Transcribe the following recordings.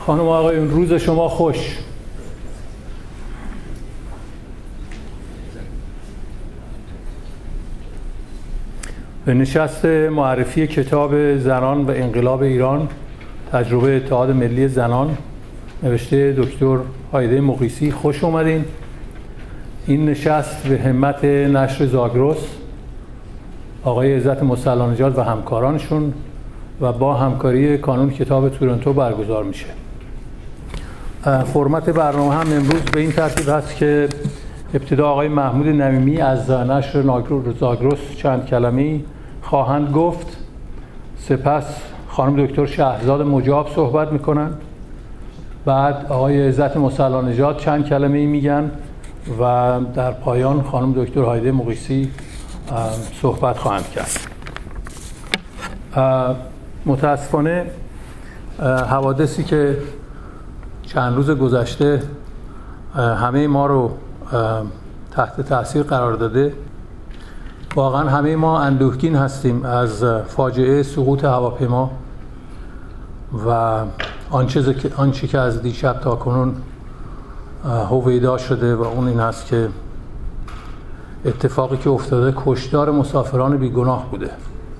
خانم و آقایون، روز شما خوش. به نشست معرفی کتاب زنان و انقلاب ایران، تجربه اتحاد ملی زنان، نوشته دکتر هایده مقیسی خوش اومدین. این نشست به همت نشر زاگرس، آقای عزت مسلح‌نژاد و همکارانشون و با همکاری کانون کتاب تورنتو برگزار میشه. فرمت برنامه هم امروز به این ترتیب هست که ابتدا آقای محمود نمیمی از نشر زاگرس چند کلمه‌ای خواهند گفت، سپس خانم دکتر شهرزاد مجاب صحبت میکنن، بعد آقای عزت مسلح‌نژاد چند کلمه‌ای میگن و در پایان خانم دکتر هایده مقیسی صحبت خواهند کرد. متاسفانه حوادثی که چند روز گذشته همه ما رو تحت تاثیر قرار داده، واقعا همه ما اندوهگین هستیم از فاجعه سقوط هواپیما و آنچه که از دیشب تا کنون هویدا شده و اون این هست که اتفاقی که افتاده کشتار مسافران بیگناه بوده.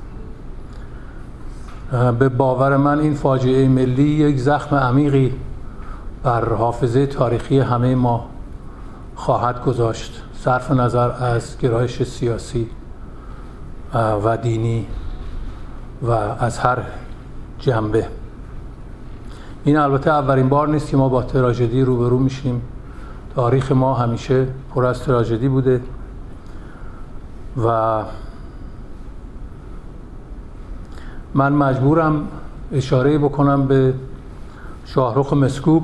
به باور من این فاجعه ملی یک زخم عمیقی بر حافظه تاریخی همه ما خواهد گذاشت، صرف نظر از گرایش سیاسی و دینی و از هر جنبه. این البته اولین بار نیست که ما با تراژدی روبرو میشیم. تاریخ ما همیشه پر از تراژدی بوده و من مجبورم اشاره بکنم به شاهرخ مسکوب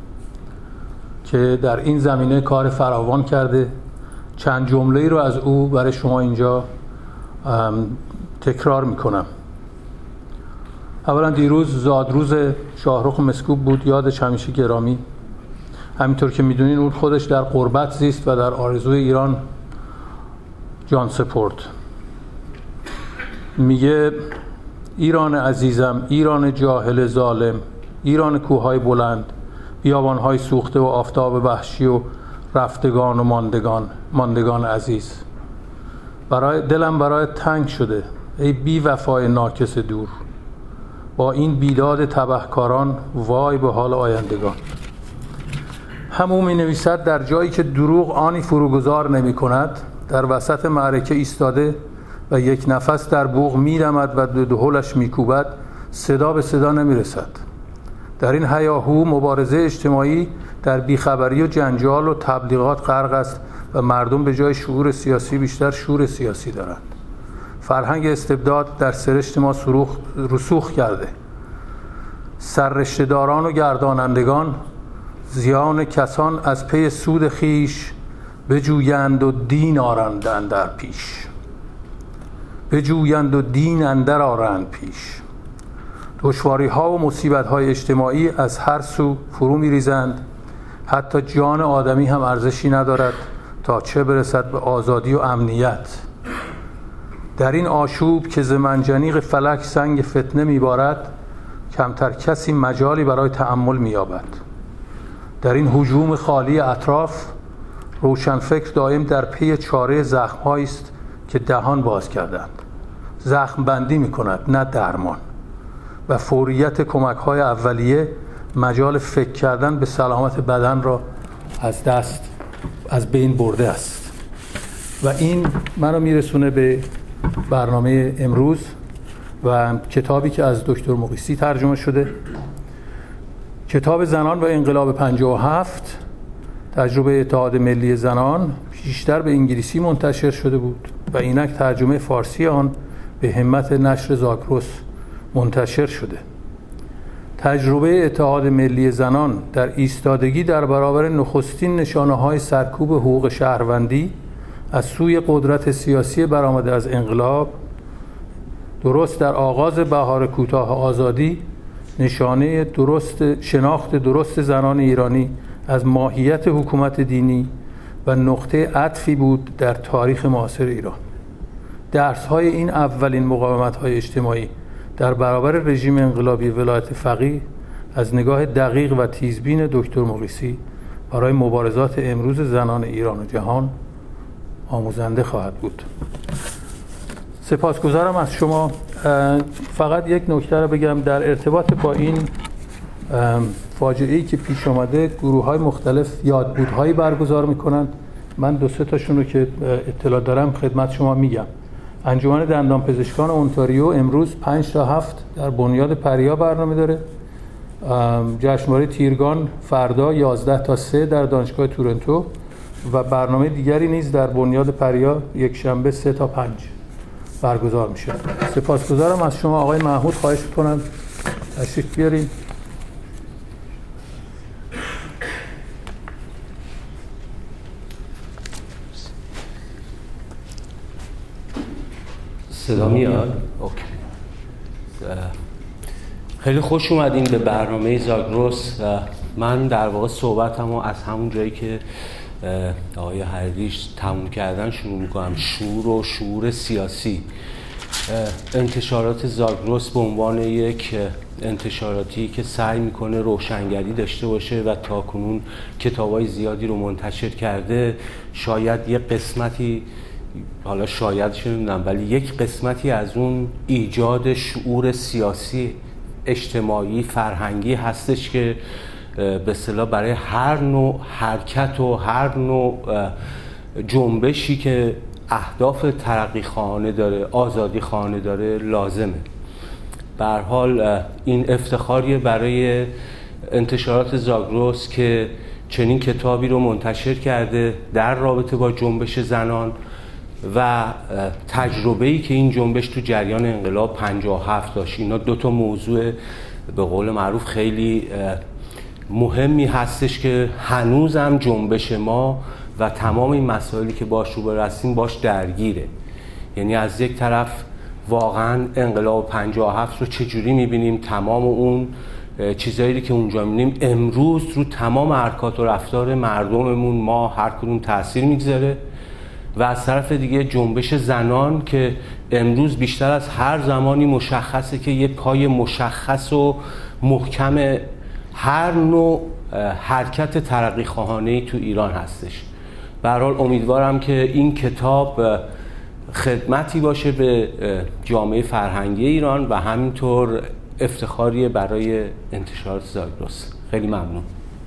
که در این زمینه کار فراوان کرده. چند جمله‌ای رو از او برای شما اینجا تکرار میکنم. اولا دیروز زادروز شاهرخ مسکوب بود، یادش همیشه گرامی. همینطور که میدونین اون خودش در غربت زیست و در آرزوی ایران جان سپرد. میگه ایران عزیزم، ایران جاهل ظالم، ایران کوههای بلند، بیابانهای سوخته و آفتاب وحشی و رفتگان و ماندگان عزیز. دلم برای تنگ شده ای بی وفای ناکس دور، با این بیداد تبهکاران وای به حال آیندگان. همو می نویسد در جایی که دروغ آنی فروگذار نمی کند، در وسط معرکه ایستاده و یک نفس در بوق می دمد و دهلش می کوبد، صدا به صدا نمی رسد. در این هیاهو مبارزه اجتماعی در بیخبری و جنجال و تبلیغات غرق است و مردم به جای شعور سیاسی بیشتر شور سیاسی دارند. فرهنگ استبداد در سرشت ما رسوخ کرده. سررشته‌داران و گردانندگان زیان کسان از پی سود خیش بجویند و دین آرند اندر پیش. بجویند و دین اندر آرند پیش. دشواری ها و مصیبت های اجتماعی از هر سو فرو می ریزند. حتی جان آدمی هم ارزشی ندارد تا چه برسد به آزادی و امنیت. در این آشوب که ز منجنیق فلک سنگ فتنه می بارد، کمتر کسی مجالی برای تأمل می یابد. در این هجوم خالی اطراف، روشنفکر دائم در پی چاره زخم‌هایی است که دهان باز کردند. زخم بندی می کند، نه درمان. و فوریت کمک‌های اولیه مجال فکر کردن به سلامت بدن را از بین برده است. و این منو میرسونه به برنامه امروز و کتابی که از دکتر مقیسی ترجمه شده، کتاب زنان و انقلاب 57، تجربه اتحاد ملی زنان. پیشتر به انگلیسی منتشر شده بود و اینک ترجمه فارسی آن به همت نشر زاگرس منتشر شده. تجربه اتحاد ملی زنان در ایستادگی در برابر نخستین نشانه‌های سرکوب حقوق شهروندی از سوی قدرت سیاسی برآمده از انقلاب، درست در آغاز بهار کوتاه آزادی، نشانه شناخت درست زنان ایرانی از ماهیت حکومت دینی و نقطه عطفی بود در تاریخ معاصر ایران. درس‌های این اولین مقاومت‌های اجتماعی در برابر رژیم انقلابی ولایت فقیه از نگاه دقیق و تیزبین دکتر مقیسی برای مبارزات امروز زنان ایران و جهان آموزنده خواهد بود. سپاسگزارم از شما. فقط یک نکته رو بگم در ارتباط با این فاجعه‌ای که پیش آمده، گروه‌های مختلف یادبودهایی برگزار می‌کنند. من 2-3 تاشون رو که اطلاع دارم خدمت شما میگم. انجمن دندانپزشکان اونتاریو امروز 5 تا 7 در بنیاد پریا برنامه داره. جشنواره تیرگان فردا 11 تا 3 در دانشگاه تورنتو و برنامه دیگری نیز در بنیاد پریا یک شنبه 3 تا 5 برگزار میشه. سپاسگزارم از شما. آقای محمود خواهش می‌کنم تشریف بیارین. صدا میاد؟ اوکی. خیلی خوش اومدین به برنامه زاگرس. من در واقع صحبتمو از همون جایی که آقای حریریش تموم کردن شروع میکنم. شعور و شعور سیاسی. انتشارات زاگرس به عنوان یک انتشاراتی که سعی میکنه روشنگری داشته باشه و تاکنون کتابای زیادی رو منتشر کرده، شاید یک قسمتی، حالا شاید نمیدونم، ولی یک قسمتی از اون ایجاد شعور سیاسی، اجتماعی، فرهنگی هستش که به اصطلاح برای هر نوع حرکت و هر نوع جنبشی که اهداف ترقی خواهانه داره، آزادی خواهانه داره لازمه. به هر حال این افتخاریه برای انتشارات زاگرس که چنین کتابی رو منتشر کرده در رابطه با جنبش زنان و تجربه‌ای که این جنبش تو جریان انقلاب 57 داشت. اینا 2 موضوع به قول معروف خیلی مهمی هستش که هنوزم جنبش ما و تمام این مسائلی که باش روبرو هستیم باش درگیره. یعنی از یک طرف واقعا انقلاب 57 رو چجوری می‌بینیم، تمام اون چیزایی که اونجا می‌بینیم امروز رو تمام حرکات و رفتار مردممون ما هر کدوم تأثیر می‌گذاره، و از طرف دیگه جنبش زنان که امروز بیشتر از هر زمانی مشخصه که یک پای مشخص و محکم هر نوع حرکت ترقی خواهانه‌ای تو ایران هستش. به هر حال امیدوارم که این کتاب خدمتی باشه به جامعه فرهنگی ایران و همینطور افتخاریه برای انتشارات زاگرس. خیلی ممنون.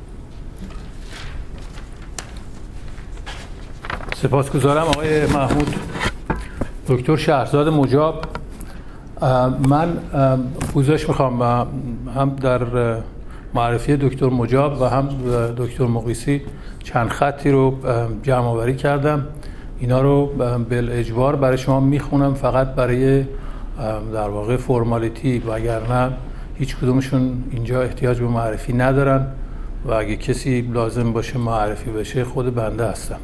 سپاسگزارم آقای محمود. دکتر شهرزاد مجاب، من پوزش میخوام هم در معرفی دکتر مجاب و هم دکتر مقیسی چند خطی رو جمع آوری کردم. اینا رو بالاجبار برای شما میخونم، فقط برای در واقع فرمالیتی، وگرنه هیچ کدومشون اینجا احتیاج به معرفی ندارن و اگه کسی لازم باشه معرفی بشه خود بنده هستم.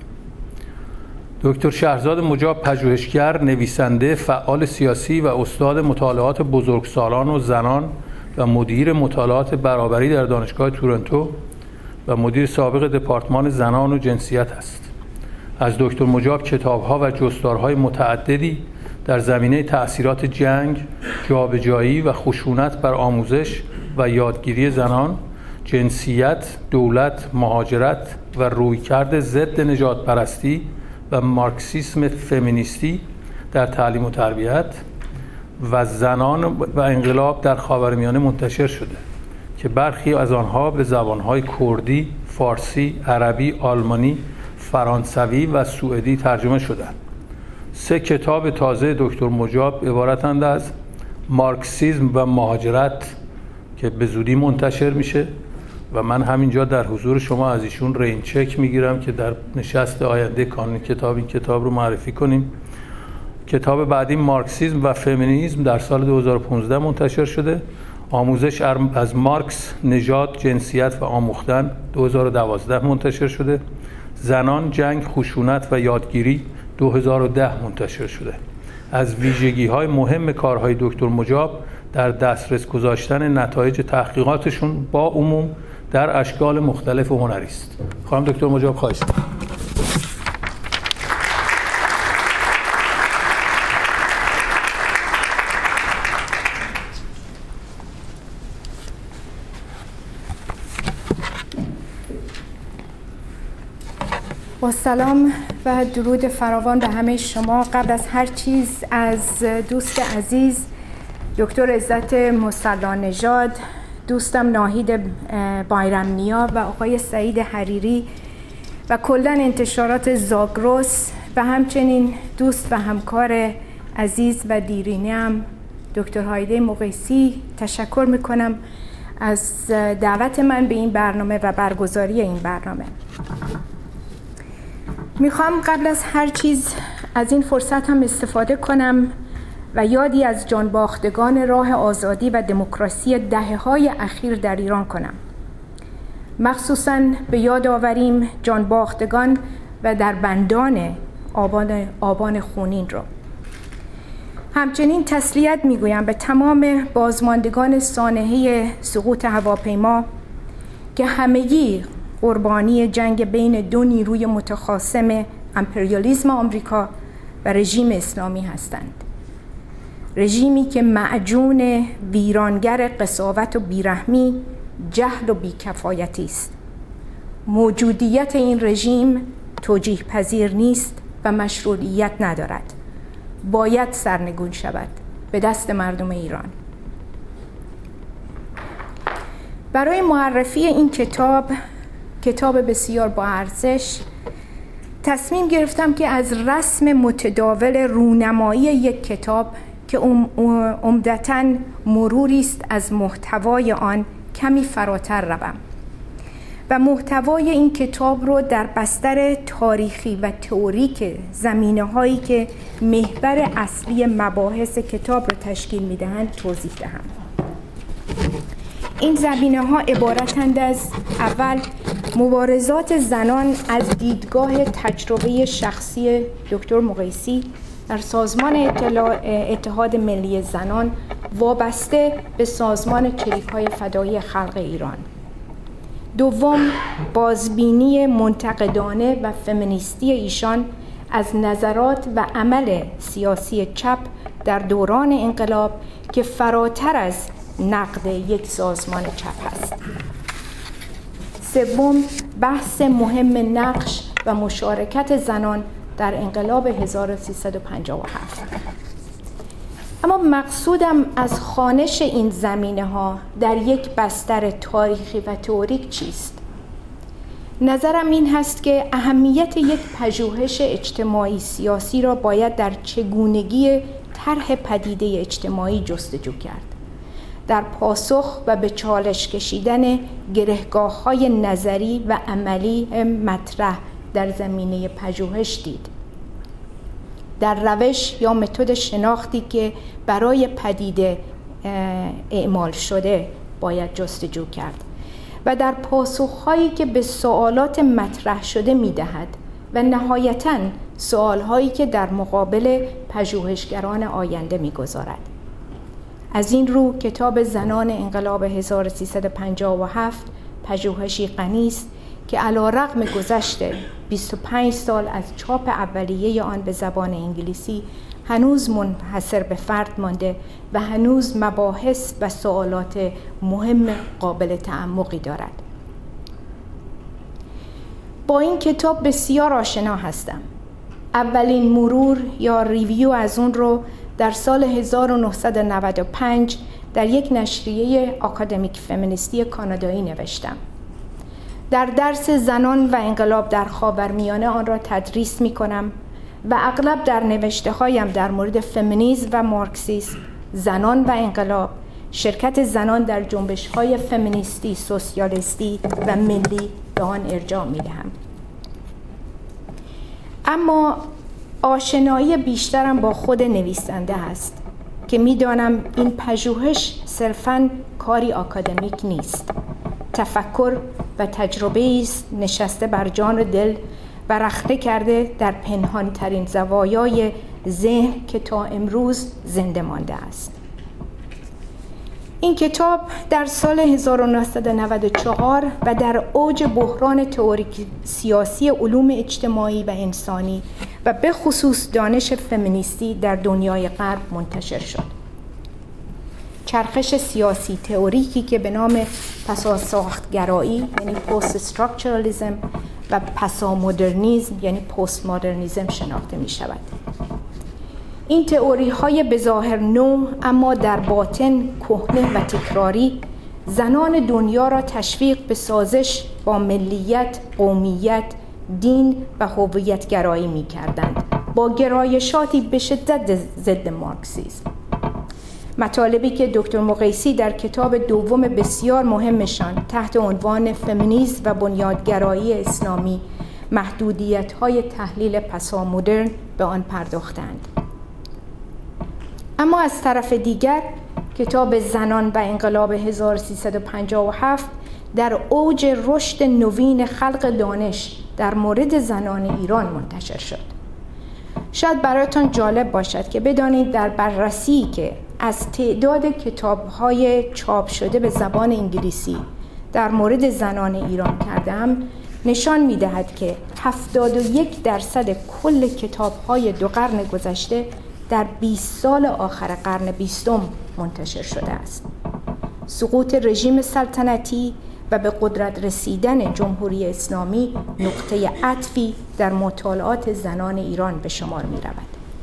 دکتر شهرزاد مجاب پژوهشگر، نویسنده، فعال سیاسی و استاد مطالعات بزرگسالان و زنان و مدیر مطالعات برابری در دانشگاه تورنتو و مدیر سابق دپارتمان زنان و جنسیت است. از دکتر مجاب کتاب‌ها و جستارهای متعددی در زمینه تأثیرات جنگ، جابجایی و خشونت بر آموزش و یادگیری زنان، جنسیت، دولت، مهاجرت و رویکرد ضد نژادپرستی و مارکسیسم فمینیستی در تعلیم و تربیت و زنان و انقلاب در خاورمیانه منتشر شده که برخی از آنها به زبانهای کردی، فارسی، عربی، آلمانی، فرانسوی و سوئدی ترجمه شدند. 3 کتاب تازه دکتر مجاب عبارتند از مارکسیسم و مهاجرت که به زودی منتشر میشه و من همینجا در حضور شما از ایشون رین چک میگیرم که در نشست آینده کانون کتاب این کتاب رو معرفی کنیم. کتاب بعدی مارکسیسم و فمینیسم در سال 2015 منتشر شده. آموزش از مارکس، نژاد، جنسیت و آموختن 2012 منتشر شده. زنان، جنگ، خشونت و یادگیری 2010 منتشر شده. از ویژگی‌های مهم کارهای دکتر مجاب در دسترس گذاشتن نتایج تحقیقاتشون با عموم در اشکال مختلف و هنری است. خانم دکتر مجاب خواهش می‌کنم. با سلام و درود فراوان به همه شما. قبل از هر چیز از دوست عزیز دکتر عزت مصلی-نژاد، دوستم ناهید بایرم‌نیا و آقای سعید حریری و کلاً انتشارات زاگرس و همچنین دوست و همکار عزیز و دیرینه‌ام دکتر هایده مقیسی تشکر میکنم از دعوت من به این برنامه و برگزاری این برنامه. میخوام قبل از هر چیز از این فرصت هم استفاده کنم و یادی از جانباختگان راه آزادی و دموکراسی دهه‌های اخیر در ایران کنم. مخصوصاً به یاد آوریم جانباختگان و در بندان آبان خونین رو. همچنین تسلیت میگویم به تمام بازماندگان سانحه سقوط هواپیما که همگی قربانی جنگ بین دو نیروی متخاصم امپریالیسم آمریکا و رژیم اسلامی هستند. رژیمی که معجون ویرانگر قساوت و بیرحمی، جهل و بیکفایتی است. موجودیت این رژیم توجیه پذیر نیست و مشروعیت ندارد. باید سرنگون شود به دست مردم ایران. برای معرفی این کتاب بسیار با ارزش، تصمیم گرفتم که از رسم متداول رونمایی یک کتاب که عمدتاً مروری است از محتوای آن کمی فراتر روم و محتوای این کتاب رو در بستر تاریخی و تئوریک زمینه‌هایی که محور اصلی مباحث کتاب رو تشکیل می‌دهند توضیح دهم. این زمینه‌ها عبارتند از: اول، مبارزات زنان از دیدگاه تجربه شخصی دکتر مقیسی در سازمان اتحاد ملی زنان وابسته به سازمان چریک‌های فدایی خلق ایران. دوم، بازبینی منتقدانه و فمینیستی ایشان از نظرات و عمل سیاسی چپ در دوران انقلاب که فراتر از نقد یک سازمان چپ است. سوم، بحث مهم نقش و مشارکت زنان در انقلاب 1357. اما مقصودم از خوانش این زمینه‌ها در یک بستر تاریخی و تئوریک چیست؟ نظرم این هست که اهمیت یک پژوهش اجتماعی سیاسی را باید در چگونگی طرح پدیده اجتماعی جستجو کرد، در پاسخ و به چالش کشیدن گرهگاه‌های نظری و عملی مطرح در زمینه پژوهش دید، در روش یا متد شناختی که برای پدیده اعمال شده باید جستجو کرد و در پاسخهایی که به سوالات مطرح شده می‌دهد و نهایتاً سوالهایی که در مقابل پژوهشگران آینده می‌گذارد. از این رو کتاب زنان انقلاب 1357 پژوهشی غنی است که علی‌رغم گذشت 25 سال از چاپ اولیه آن به زبان انگلیسی هنوز منحصر به فرد مانده و هنوز مباحث و سوالات مهم قابل تعمقی دارد. با این کتاب بسیار آشنا هستم. اولین مرور یا ریویو از اون رو در سال 1995 در یک نشریه آکادمیک فمینیستی کانادایی نوشتم. در درس زنان و انقلاب در خاورمیانه آن را تدریس می کنم و اغلب در نوشته هایم در مورد فمینیسم و مارکسیسم، زنان و انقلاب، شرکت زنان در جنبش های فمینیستی، سوسیالیستی و ملی به آن ارجاع می دهم. اما آشنایی بیشترم با خود نویسنده است که می دانم این پژوهش صرفاً کاری آکادمیک نیست. تفکر و تجربه است نشسته بر جان و دل و رخنه کرده در پنهانترین زوایای ذهن که تا امروز زنده مانده است. این کتاب در سال 1994 و در اوج بحران تئوریک سیاسی علوم اجتماعی و انسانی و به خصوص دانش فمینیستی در دنیای غرب منتشر شد. چرخش سیاسی تئوریکی که به نام پساساختگرایی یعنی پست استراکچرالیسم و پسامدرنیسم یعنی پست مدرنیسم شناخته می شود. این تئوری های به ظاهر نو اما در باطن کهنه و تکراری زنان دنیا را تشویق به سازش با ملیت، قومیت، دین و هویت‌گرایی می‌کردند با گرایشاتی به شدت ضد مارکسیسم. مطالبی که دکتر مقیسی در کتاب دوم بسیار مهمشان تحت عنوان فمینیسم و بنیادگرایی اسلامی محدودیت‌های تحلیل پسامدرن به آن پرداختند. اما از طرف دیگر کتاب زنان و انقلاب 1357 در اوج رشد نوین خلق دانش در مورد زنان ایران منتشر شد. شاید برایتان جالب باشد که بدانید در بررسی که از تعداد کتاب‌های چاپ شده به زبان انگلیسی در مورد زنان ایران کردم، نشان می‌دهد که 71% کل کتاب‌های 2 قرن گذشته در 20 سال آخر قرن 20 منتشر شده است. سقوط رژیم سلطنتی و به قدرت رسیدن جمهوری اسلامی نقطه عطفی در مطالعات زنان ایران به شمار می رود.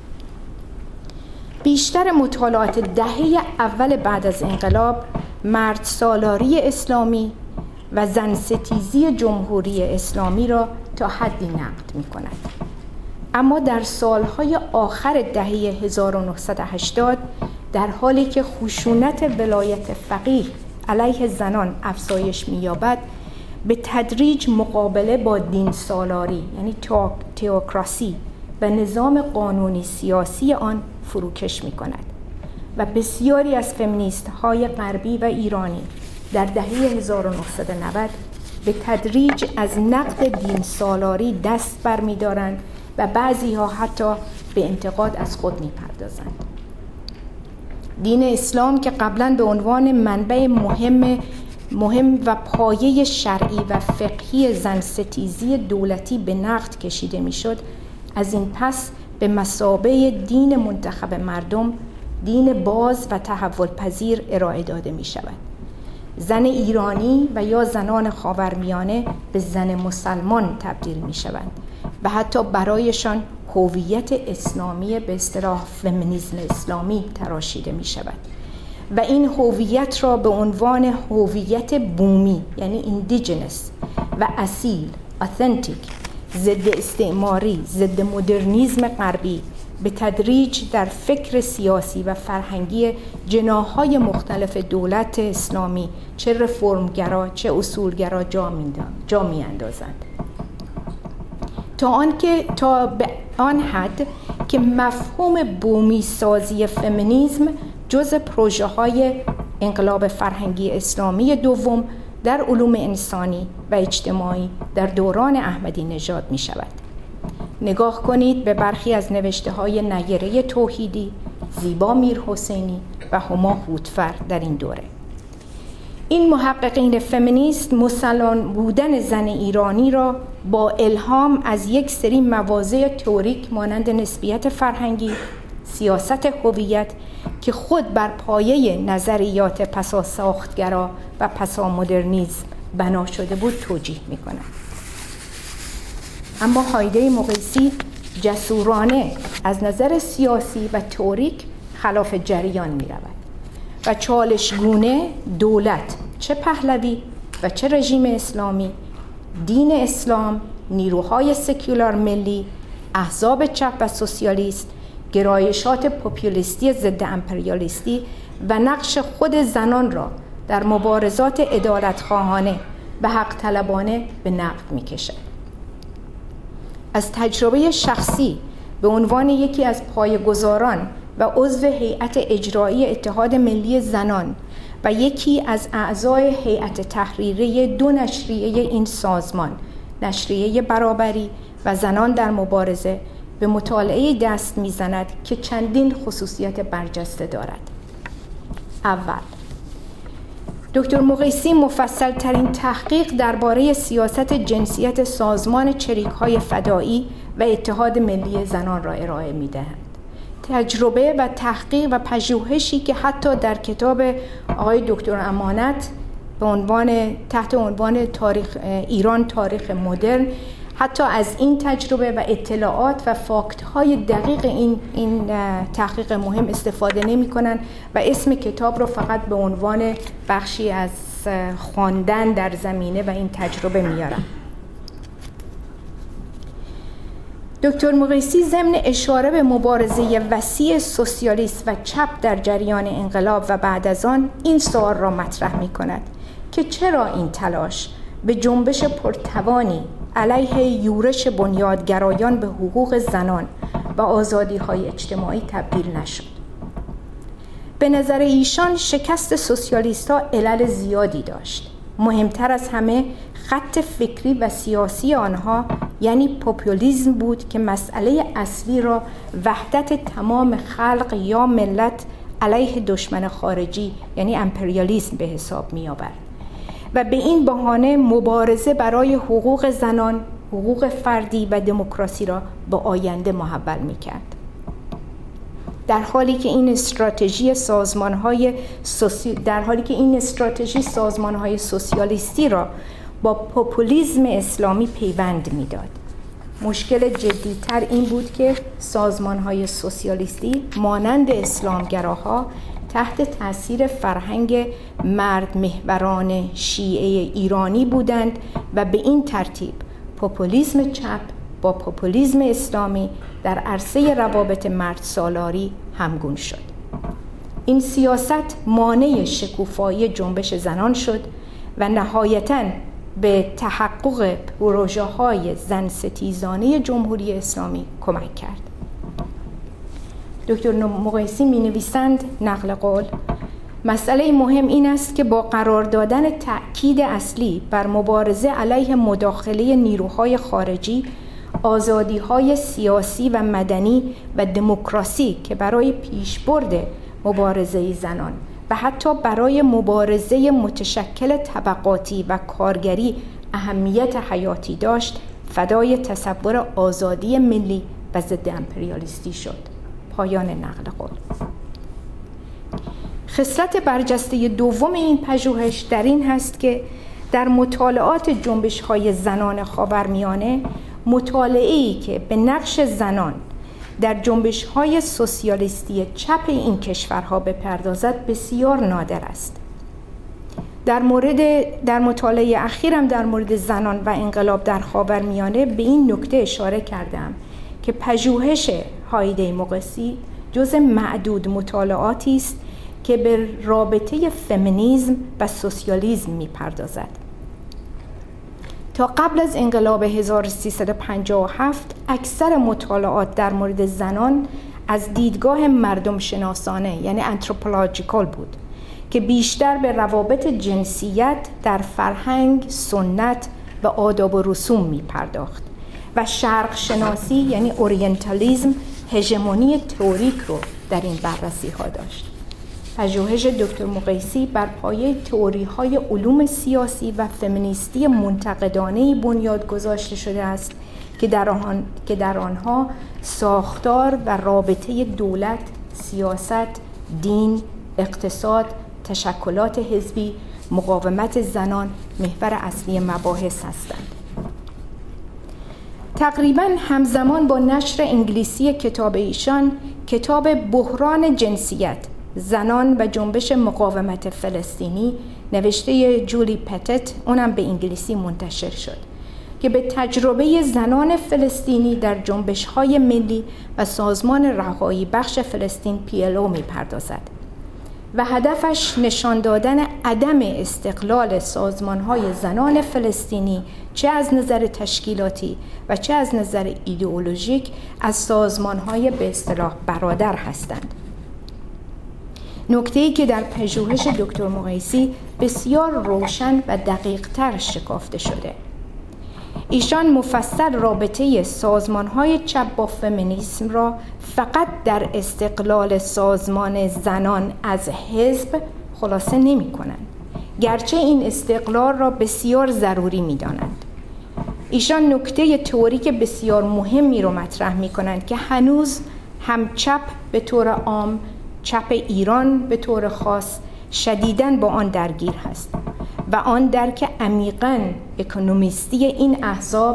بیشتر مطالعات دهه اول بعد از انقلاب مرد سالاری اسلامی و زن ستیزی جمهوری اسلامی را تا حدی نقد می کند. اما در سالهای آخر دهه 1980 در حالی که خشونت ولایت فقیه علیه زنان افزایش می‌یابد، به تدریج مقابله با دین سالاری یعنی تئوکراسی و نظام قانونی سیاسی آن فروکش می‌کند و بسیاری از فمینیست‌های غربی و ایرانی در دهه 1990 به تدریج از نقد دین سالاری دست برمی‌دارند و بعضی‌ها حتی به انتقاد از خود می‌پردازند. دین اسلام که قبلاً به عنوان منبع مهم و پایه شرعی و فقهی زن ستیزی دولتی به نقد کشیده می‌شد، از این پس به مثابه دین منتخب مردم، دین باز و تحول پذیر ارائه داده می‌شود. زن ایرانی و یا زنان خاورمیانه به زن مسلمان تبدیل می‌شوند و حتی برایشان هویت اسلامی به اصطلاح فمینیسم اسلامی تراشیده می شود و این هویت را به عنوان هویت بومی یعنی ایندیجنس و اصیل اتنتیک، ضد استعماری، ضد مدرنیسم غربی به تدریج در فکر سیاسی و فرهنگی جناح‌های مختلف دولت اسلامی چه رفرمگرا چه اصولگرا جا می‌اندازند تا به آن حد که مفهوم بومی سازی فمینیسم جز پروژه‌های انقلاب فرهنگی اسلامی دوم در علوم انسانی و اجتماعی در دوران احمدی نژاد می شود. نگاه کنید به برخی از نوشته‌های نیره توحیدی، زیبا میرحسینی و هما هوتفر در این دوره. این محققین فمینیست مسلمان بودن زن ایرانی را با الهام از یک سری مواضع تئوریک مانند نسبیت فرهنگی، سیاست هویت که خود بر پایه نظریات پساساختگرا و پسامدرنیسم بنا شده بود توجیه می‌کنند. اما هایده مقیسی جسورانه از نظر سیاسی و تئوریک خلاف جریان می‌رود و چالشگونه دولت چه پهلوی و چه رژیم اسلامی، دین اسلام، نیروهای سکولار ملی، احزاب چپ و سوسیالیست، گرایشات پوپولیستی ضد امپریالیستی و نقش خود زنان را در مبارزات عدالت‌خواهانه و حق طلبانه به نقد می‌کشد. از تجربه شخصی به عنوان یکی از پایه‌گذاران و عضو هیئت اجرایی اتحاد ملی زنان و یکی از اعضای هیئت تحریریه 2 نشریه این سازمان، نشریه برابری و زنان در مبارزه، به مطالعه دست می‌زند که چندین خصوصیت برجسته دارد. اول، دکتر مقیسی مفصل ترین تحقیق درباره سیاست جنسیت سازمان چریک‌های فدایی و اتحاد ملی زنان را ارائه می‌دهند. تجربه و تحقیق و پژوهشی که حتی در کتاب آقای دکتر امانت به عنوان تحت عنوان تاریخ ایران تاریخ مدرن حتی از این تجربه و اطلاعات و فاکت‌های دقیق این تحقیق مهم استفاده نمی‌کنند و اسم کتاب رو فقط به عنوان بخشی از خواندن در زمینه و این تجربه میارن. دکتر مقیسی ضمن اشاره به مبارزه وسیع سوسیالیست و چپ در جریان انقلاب و بعد از آن این سوال را مطرح می‌کند که چرا این تلاش به جنبش پرتوانی علیه یورش بنیادگرایان به حقوق زنان و آزادی‌های اجتماعی تبدیل نشد. به نظر ایشان شکست سوسیالیست‌ها علل زیادی داشت. مهمتر از همه خط فکری و سیاسی آنها یعنی پوپولیسم بود که مسئله اصلی را وحدت تمام خلق یا ملت علیه دشمن خارجی یعنی امپریالیسم به حساب می‌آورد و به این بهانه مبارزه برای حقوق زنان، حقوق فردی و دموکراسی را به آینده محول می‌کرد. در حالی که این استراتژی سازمان‌های سوسیالیستی را با پوپولیسم اسلامی پیوند می‌داد. مشکل جدی‌تر این بود که سازمان‌های سوسیالیستی مانند اسلامگراها تحت تأثیر فرهنگ مرد محوران شیعه ایرانی بودند و به این ترتیب پوپولیسم چپ با پوپولیسم اسلامی در عرصه روابط مرد سالاری همگون شد. این سیاست مانع شکوفایی جنبش زنان شد و نهایتاً به تحقق پروژه‌های زن ستیزانه جمهوری اسلامی کمک کرد. دکتر مقیسی می‌نویسند نقل قول: مسئله مهم این است که با قرار دادن تأکید اصلی بر مبارزه علیه مداخله نیروهای خارجی، آزادی‌های سیاسی و مدنی و دموکراسی که برای پیشبرد مبارزه زنان و حتی برای مبارزه متشکل طبقاتی و کارگری اهمیت حیاتی داشت، فدای تصور آزادی ملی و ضد امپریالیستی شد. پایان نقل قول. خصلت برجسته دوم این پژوهش در این هست که در مطالعات جنبش‌های زنان خاورمیانه، مطالعه‌ای که به نقش زنان در جنبش‌های سوسیالیستی چپ این کشورها بپردازد بسیار نادر است. در مطالعه اخیرم در مورد زنان و انقلاب در خاورمیانه به این نکته اشاره کردم که پژوهش هایده مقیسی جز معدود مطالعاتی است که به رابطه فمینیسم و سوسیالیسم می‌پردازد. تا قبل از انقلاب 1357 اکثر مطالعات در مورد زنان از دیدگاه مردم شناسانه یعنی انتروپولوژیکال بود که بیشتر به روابط جنسیت در فرهنگ، سنت و آداب و رسوم می پرداخت و شرق شناسی یعنی اورینتالیسم هژمونی تئوریک رو در این بررسی ها داشت. پژوهش دکتر مقیسی بر پایه تئوری‌های علوم سیاسی و فمینیستی منتقدانه‌ای بنیاد گذاشته شده است که در آنها ساختار و رابطه دولت، سیاست، دین، اقتصاد، تشکلات حزبی، مقاومت زنان محور اصلی مباحث هستند. تقریباً همزمان با نشر انگلیسی کتاب ایشان، کتاب بحران جنسیت، زنان و جنبش مقاومت فلسطینی نوشته جولی پتت اونم به انگلیسی منتشر شد که به تجربه زنان فلسطینی در جنبش‌های ملی و سازمان رهایی بخش فلسطین PLO می‌پردازد و هدفش نشان دادن عدم استقلال سازمان‌های زنان فلسطینی چه از نظر تشکیلاتی و چه از نظر ایدئولوژیک از سازمان‌های به اصطلاح برادر هستند. نکته‌ای که در پژوهش دکتر مقیسی بسیار روشن و دقیق‌تر شکافته شده. ایشان مفصل رابطه سازمان‌های چپ با فمینیسم را فقط در استقلال سازمان زنان از حزب خلاصه نمی‌کنند، گرچه این استقلال را بسیار ضروری می‌دانند. ایشان نکته تئوریک بسیار مهمی را مطرح می‌کنند که هنوز هم چپ به طور عام، چپ ایران به طور خاص شدیداً با آن درگیر هست و آن درک عمیقاً اکونومیستی این احزاب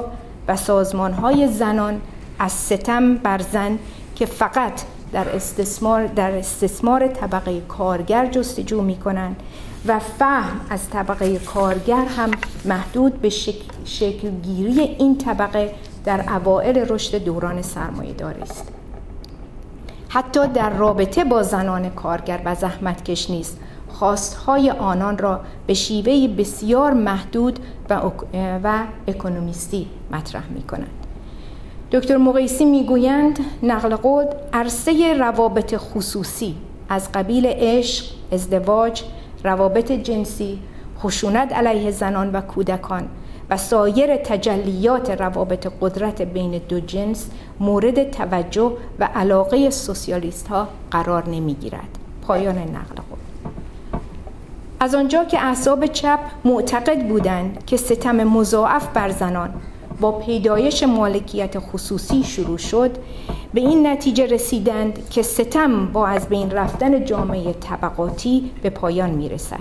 و سازمان‌های زنان از ستم بر زن که فقط در استثمار طبقه کارگر جستجو می‌کنند و فهم از طبقه کارگر هم محدود به شکلگیری این طبقه در اوائل رشد دوران سرمایه‌داری است. حتی در رابطه با زنان کارگر و زحمتکش نیز خواستهای آنان را به شیوهی بسیار محدود و اکونومیستی مطرح می‌کنند. دکتر مقیسی میگویند نقل قول عرصه روابط خصوصی از قبیل عشق، ازدواج، روابط جنسی، خشونت علیه زنان و کودکان و سایر تجلیات روابط قدرت بین دو جنس مورد توجه و علاقه سوسیالیست ها قرار نمی گیرد. پایان نقل قول. از آنجا که احزاب چپ معتقد بودند که ستم مضاعف بر زنان با پیدایش مالکیت خصوصی شروع شد، به این نتیجه رسیدند که ستم با از بین رفتن جامعه طبقاتی به پایان میرسد.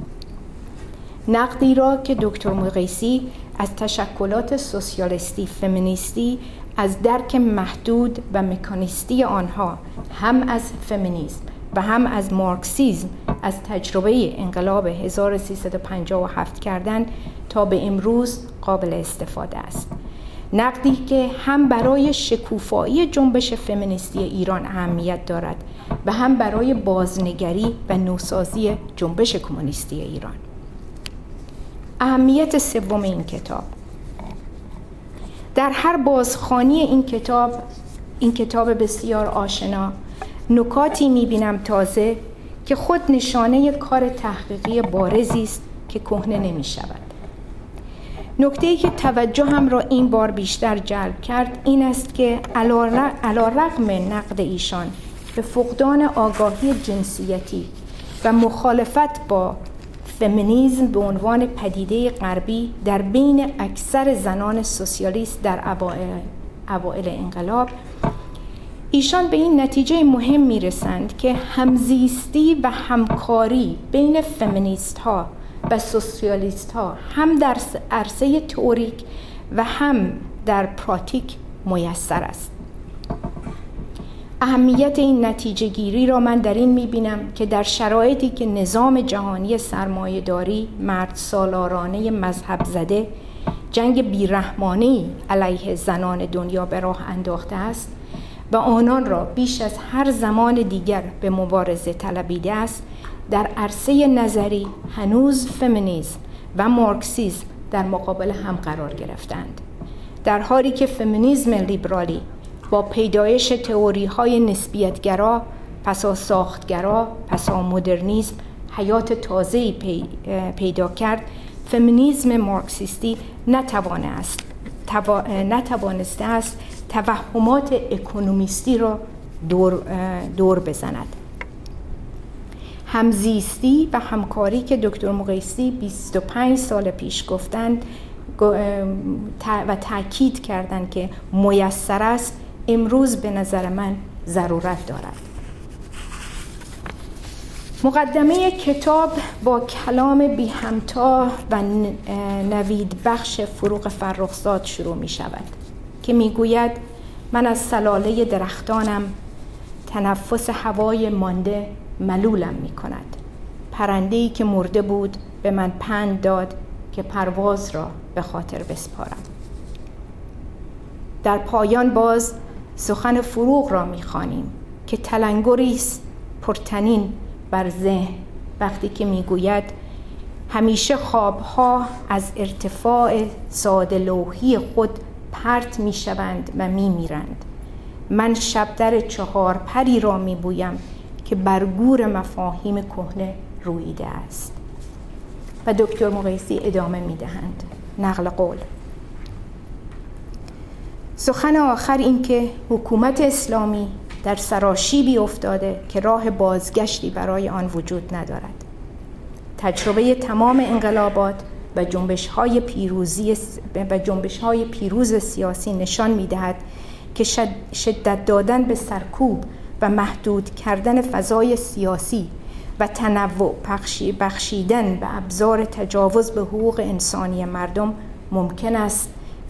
نقدی را که دکتر مقیسی از تشکلات سوسیالیستی فمینیستی از درک محدود و مکانیستی آنها هم از فمینیسم و هم از مارکسیسم از تجربه انقلاب 1357 کردند تا به امروز قابل استفاده است. نقدی که هم برای شکوفایی جنبش فمینیستی ایران اهمیت دارد و هم برای بازنگری و نوسازی جنبش کمونیستی ایران. اهمیت سوم این کتاب. در هر بازخوانی این کتاب بسیار آشنا نکاتی می‌بینم تازه که خود نشانه کار تحقیقی بارزی است که کهنه نمی‌شود. نکته‌ای که توجهم را این بار بیشتر جلب کرد این است که علی‌رغم نقد ایشان به فقدان آگاهی جنسیتی و مخالفت با فمینیسم به عنوان پدیده غربی در بین اکثر زنان سوسیالیست در اوایل انقلاب، ایشان به این نتیجه مهم میرسند که همزیستی و همکاری بین فمینیست ها و سوسیالیست ها هم در عرصه تئوریک و هم در پراتیک میسر است. اهمیت این نتیجه گیری را من در این میبینم که در شرایطی که نظام جهانی سرمایه‌داری مرد سالارانه مذهب زده جنگ بیرحمانه‌ای علیه زنان دنیا به راه انداخته است و آنان را بیش از هر زمان دیگر به مبارزه طلبیده است، در عرصه نظری هنوز فمینیسم و مارکسیسم در مقابل هم قرار گرفتند، در حالی که فمینیسم لیبرالی با پیدایش تئوری‌های نسبیت‌گرا، پسا ساختگرا، پسا مدرنیسم حیات تازه‌ای پیدا کرد. فمینیسم مارکسیستی نتوانسته است توهمات اکونومیستی را دور بزند. همزیستی و همکاری که دکتر مقیسی 25 سال پیش گفتند و تأکید کردند که میسر است، امروز به نظر من ضرورت دارد. مقدمه کتاب با کلام بی همتا و نوید بخش فروغ فرخزاد شروع می شود که می گوید من از سلاله درختانم تنفس هوای مانده ملولم می کند. پرنده‌ای که مرده بود به من پند داد که پرواز را به خاطر بسپارم. در پایان باز سخن فروغ را می‌خوانیم که تلنگری است پرتنین بر ذهن وقتی که میگوید همیشه خوابها از ارتفاع ساده لوحی خود پرت میشوند و میمیرند. من شبدر 4 پری را میبویم که بر گور مفاهیم کهنه رویده است. و دکتر مقیسی ادامه میدهند. نقل قول. سخن آخر این که حکومت اسلامی در سراشیبی افتاده که راه بازگشتی برای آن وجود ندارد. تجربه تمام انقلابات و جنبش‌های پیروز سیاسی نشان می‌دهد که شدت دادن به سرکوب و محدود کردن فضای سیاسی و تنوع بخشیدن به ابزار تجاوز به حقوق انسانی مردم ممکن است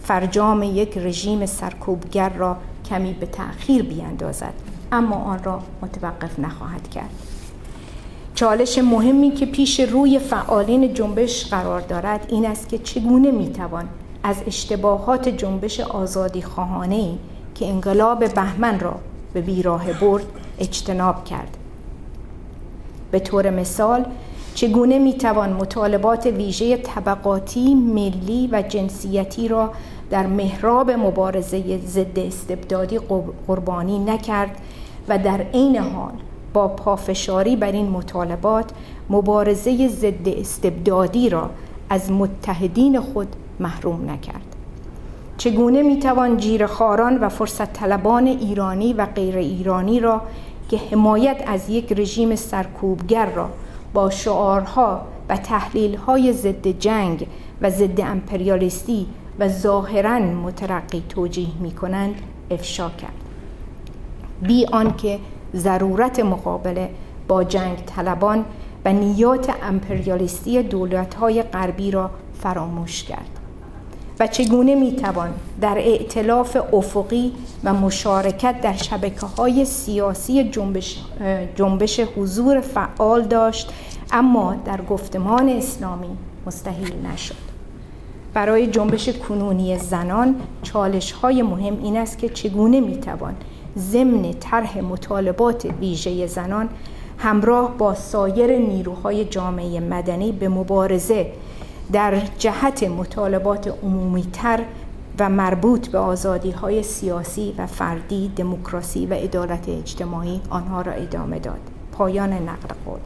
فرجام یک رژیم سرکوبگر را کمی به تأخیر بیاندازد، اما آن را متوقف نخواهد کرد. چالش مهمی که پیش روی فعالین جنبش قرار دارد این است که چگونه میتوان از اشتباهات جنبش آزادی خواهانه‌ای که انقلاب بهمن را به بیراه برد اجتناب کرد. به طور مثال چگونه میتوان مطالبات ویژه طبقاتی، ملی و جنسیتی را در محراب مبارزه ضد استبدادی قربانی نکرد و در عین حال با پافشاری بر این مطالبات مبارزه ضد استبدادی را از متحدین خود محروم نکرد. چگونه میتوان جیره‌خواران و فرصت طلبان ایرانی و غیر ایرانی را که حمایت از یک رژیم سرکوبگر را با شعارها و تحلیل‌های ضد جنگ و ضد امپریالیستی و ظاهراً مترقی توجیه می‌کنند افشا کرد، بی آنکه ضرورت مقابله با جنگ طلبان و نیات امپریالیستی دولت‌های غربی را فراموش کرد. و چگونه میتوان در ائتلاف افقی و مشارکت در شبکه‌های سیاسی جنبش حضور فعال داشت، اما در گفتمان اسلامی مستحیل نشد. برای جنبش کنونی زنان چالش‌های مهم این است که چگونه میتوان ضمن طرح مطالبات ویژه زنان همراه با سایر نیروهای جامعه مدنی به مبارزه در جهت مطالبات عمومی‌تر و مربوط به آزادی‌های سیاسی و فردی، دموکراسی و عدالت اجتماعی آنها را ادامه داد. پایان نقل قول.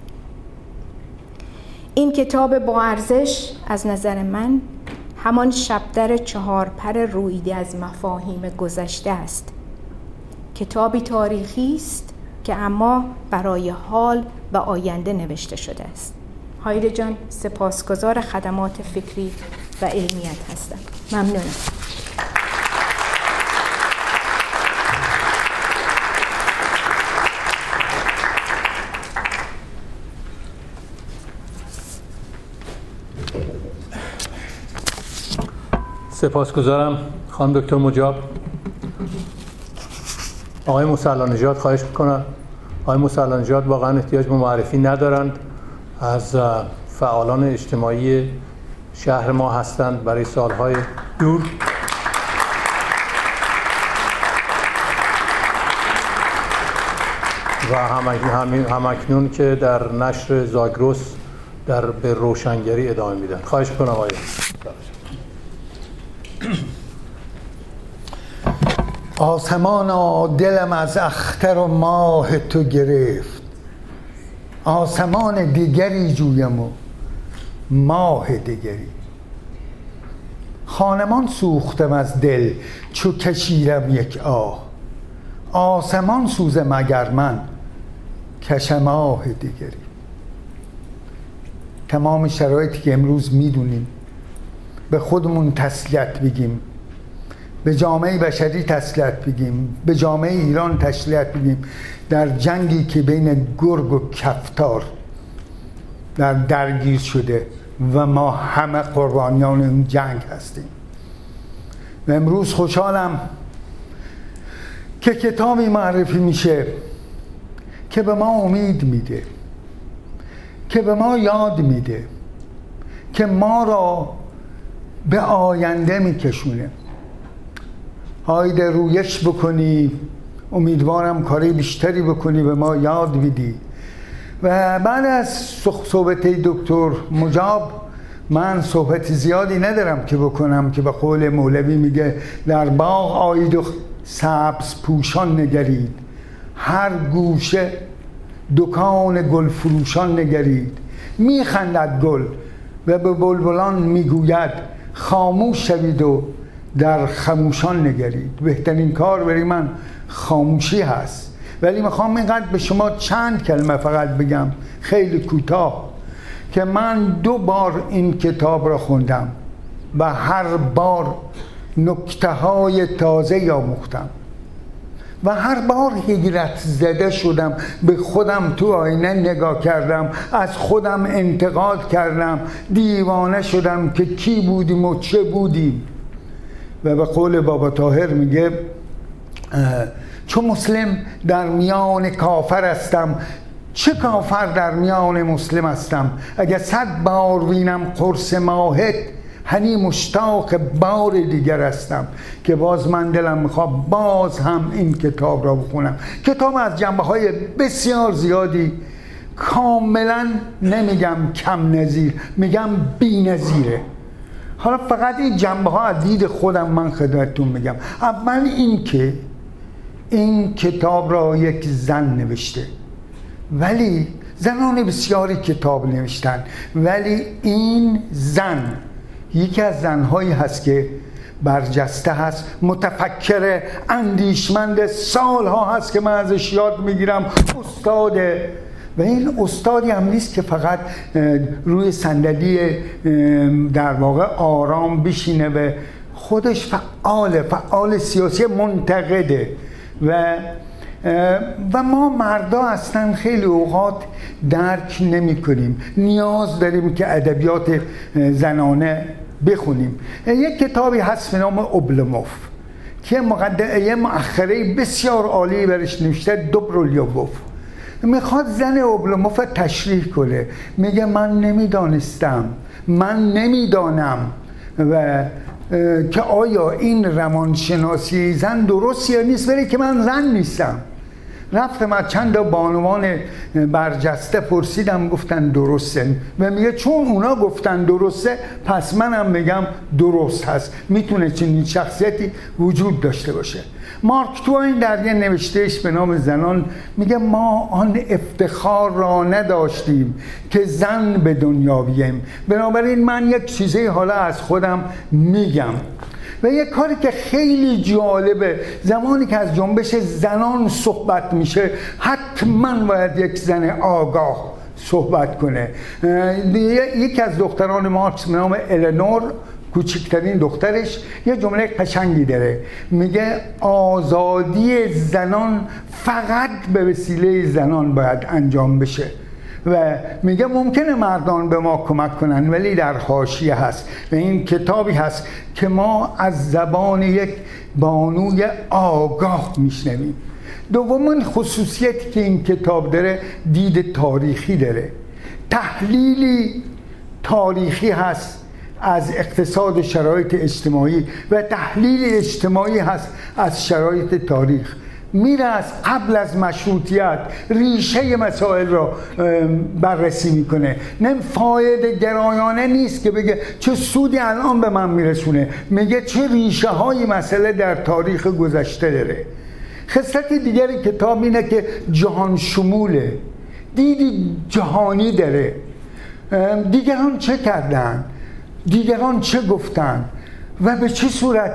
این کتاب با ارزش از نظر من همان شبدر 4 پر روییده از مفاهیم گذشته است. کتابی تاریخی است که اما برای حال و آینده نوشته شده است. هایده جان، سپاسگزار خدمات فکری و علمیت هستم. ممنونم. سپاسگزارم خانم دکتر مجاب. آقای موسی‌الله‌نژاد خواهش میکنم. آقای موسی‌الله‌نژاد واقعا احتیاج به معرفی ندارند، از فعالان اجتماعی شهر ما هستند برای سالهای دور. و همکنون که در نشر زاگرس به روشنگری ادامه میدن. خواهش میکنم آقای. آسمانا دلم از اختر و ماه تو گرفت، آسمان دیگری جویم و ماه دیگری. خانمان سوختم از دل چو کشیدم یک آه، آسمان سوزم اگر من کشم ماه دیگری. تمام شرایطی که امروز میدونیم به خودمون تسلیت بگیم، به جامعه بشری تسلیت بگیم، به جامعه ایران تسلیت بگیم در جنگی که بین گرگ و کفتار درگیر شده و ما همه قربانیان اون جنگ هستیم. و امروز خوشحالم که کتابی معرفی میشه که به ما امید میده، که به ما یاد میده، که ما را به آینده میکشونه. هایده رویش بکنی، امیدوارم کاری بیشتری بکنی، به ما یاد میدی. و بعد از صحبت دکتر مجاب من صحبت زیادی ندارم که بکنم، که به قول مولوی میگه در باغ آیید و سبز پوشان نگرید، هر گوشه دکان گل فروشان نگرید. میخندد گل و به بلبلان میگوید خاموش شوید و در خاموشان نگرید. بهترین کار برای من خاموشی هست، ولی میخوام اینقدر به شما چند کلمه فقط بگم خیلی کوتاه، که من 2 بار این کتاب را خوندم و هر بار نکته‌های تازه آموختم و هر بار حیرت زده شدم. به خودم تو آینه نگاه کردم، از خودم انتقاد کردم، دیوانه شدم که کی بودیم و چه بودیم. و به قول بابا طاهر میگه چون مسلم در میان کافر هستم، چه کافر در میان مسلم هستم. اگر 100 بار وینم قرص ماهت، هنی مشتاق بار دیگر هستم. که باز من دلم میخواد باز هم این کتاب را بخونم. کتاب از جنبه های بسیار زیادی، کاملا نمیگم کم نظیر، میگم بی نظیره. حالا فقط این جنبه ها از دید خودم من خدمتتون میگم. اول این که این کتاب را یک زن نوشته، ولی زنان بسیاری کتاب نوشتن، ولی این زن یکی از زنهایی هست که برجسته هست، متفکر، اندیشمند، سالها هست که من ازش یاد میگیرم، استاده. و این استادی هم نیست که فقط روی صندلی در واقع آرام بشینه و خودش فعال سیاسی، منتقده. و ما مردا اصلا خیلی اوقات درک نمی کنیم. نیاز داریم که ادبیات زنانه بخونیم. یک کتابی هست به نام اوبلوموف که یه مؤخره بسیار عالی برش نوشته، دوبرولیوبوف. میخواد زن اوبلوموف تشریح کنه، میگه من نمیدانم و که آیا این روانشناسی زن درست یا نیست، ولی که من زن نیستم. رفتم از چند تا بانوان برجسته پرسیدم، گفتن درسته. و میگه چون اونا گفتن درسته، پس منم میگم درست هست، میتونه چنین شخصیتی وجود داشته باشه. مارک توین در یه نوشتهش به نام زنان میگه ما آن افتخار را نداشتیم که زن به دنیا بیاییم. بنابراین من یک چیزی حالا از خودم میگم. و یک کاری که خیلی جالبه، زمانی که از جنبش زنان صحبت میشه، حتما باید یک زن آگاه صحبت کنه. یکی از دختران مارکس به نام النور، کوچکترین دخترش، یه جمله قشنگی داره، میگه آزادی زنان فقط به وسیله زنان باید انجام بشه. و میگه ممکنه مردان به ما کمک کنن، ولی در حاشیه هست. و این کتابی هست که ما از زبان یک بانوی آگاه میشنویم. دومین خصوصیتی که این کتاب داره، دید تاریخی داره. تحلیلی تاریخی هست از اقتصاد و شرایط اجتماعی و تحلیل اجتماعی هست از شرایط تاریخ. میره از قبل از مشروطیت ریشه مسائل را بررسی میکنه. نه فایده گرایانه نیست که بگه چه سودی الان به من میرسونه، میگه چه ریشه های مسئله در تاریخ گذشته داره. خصلت دیگری کتاب اینه که جهان شموله، دیدی جهانی داره. دیگران چه کردن، دیگران چه گفتن و به چه صورت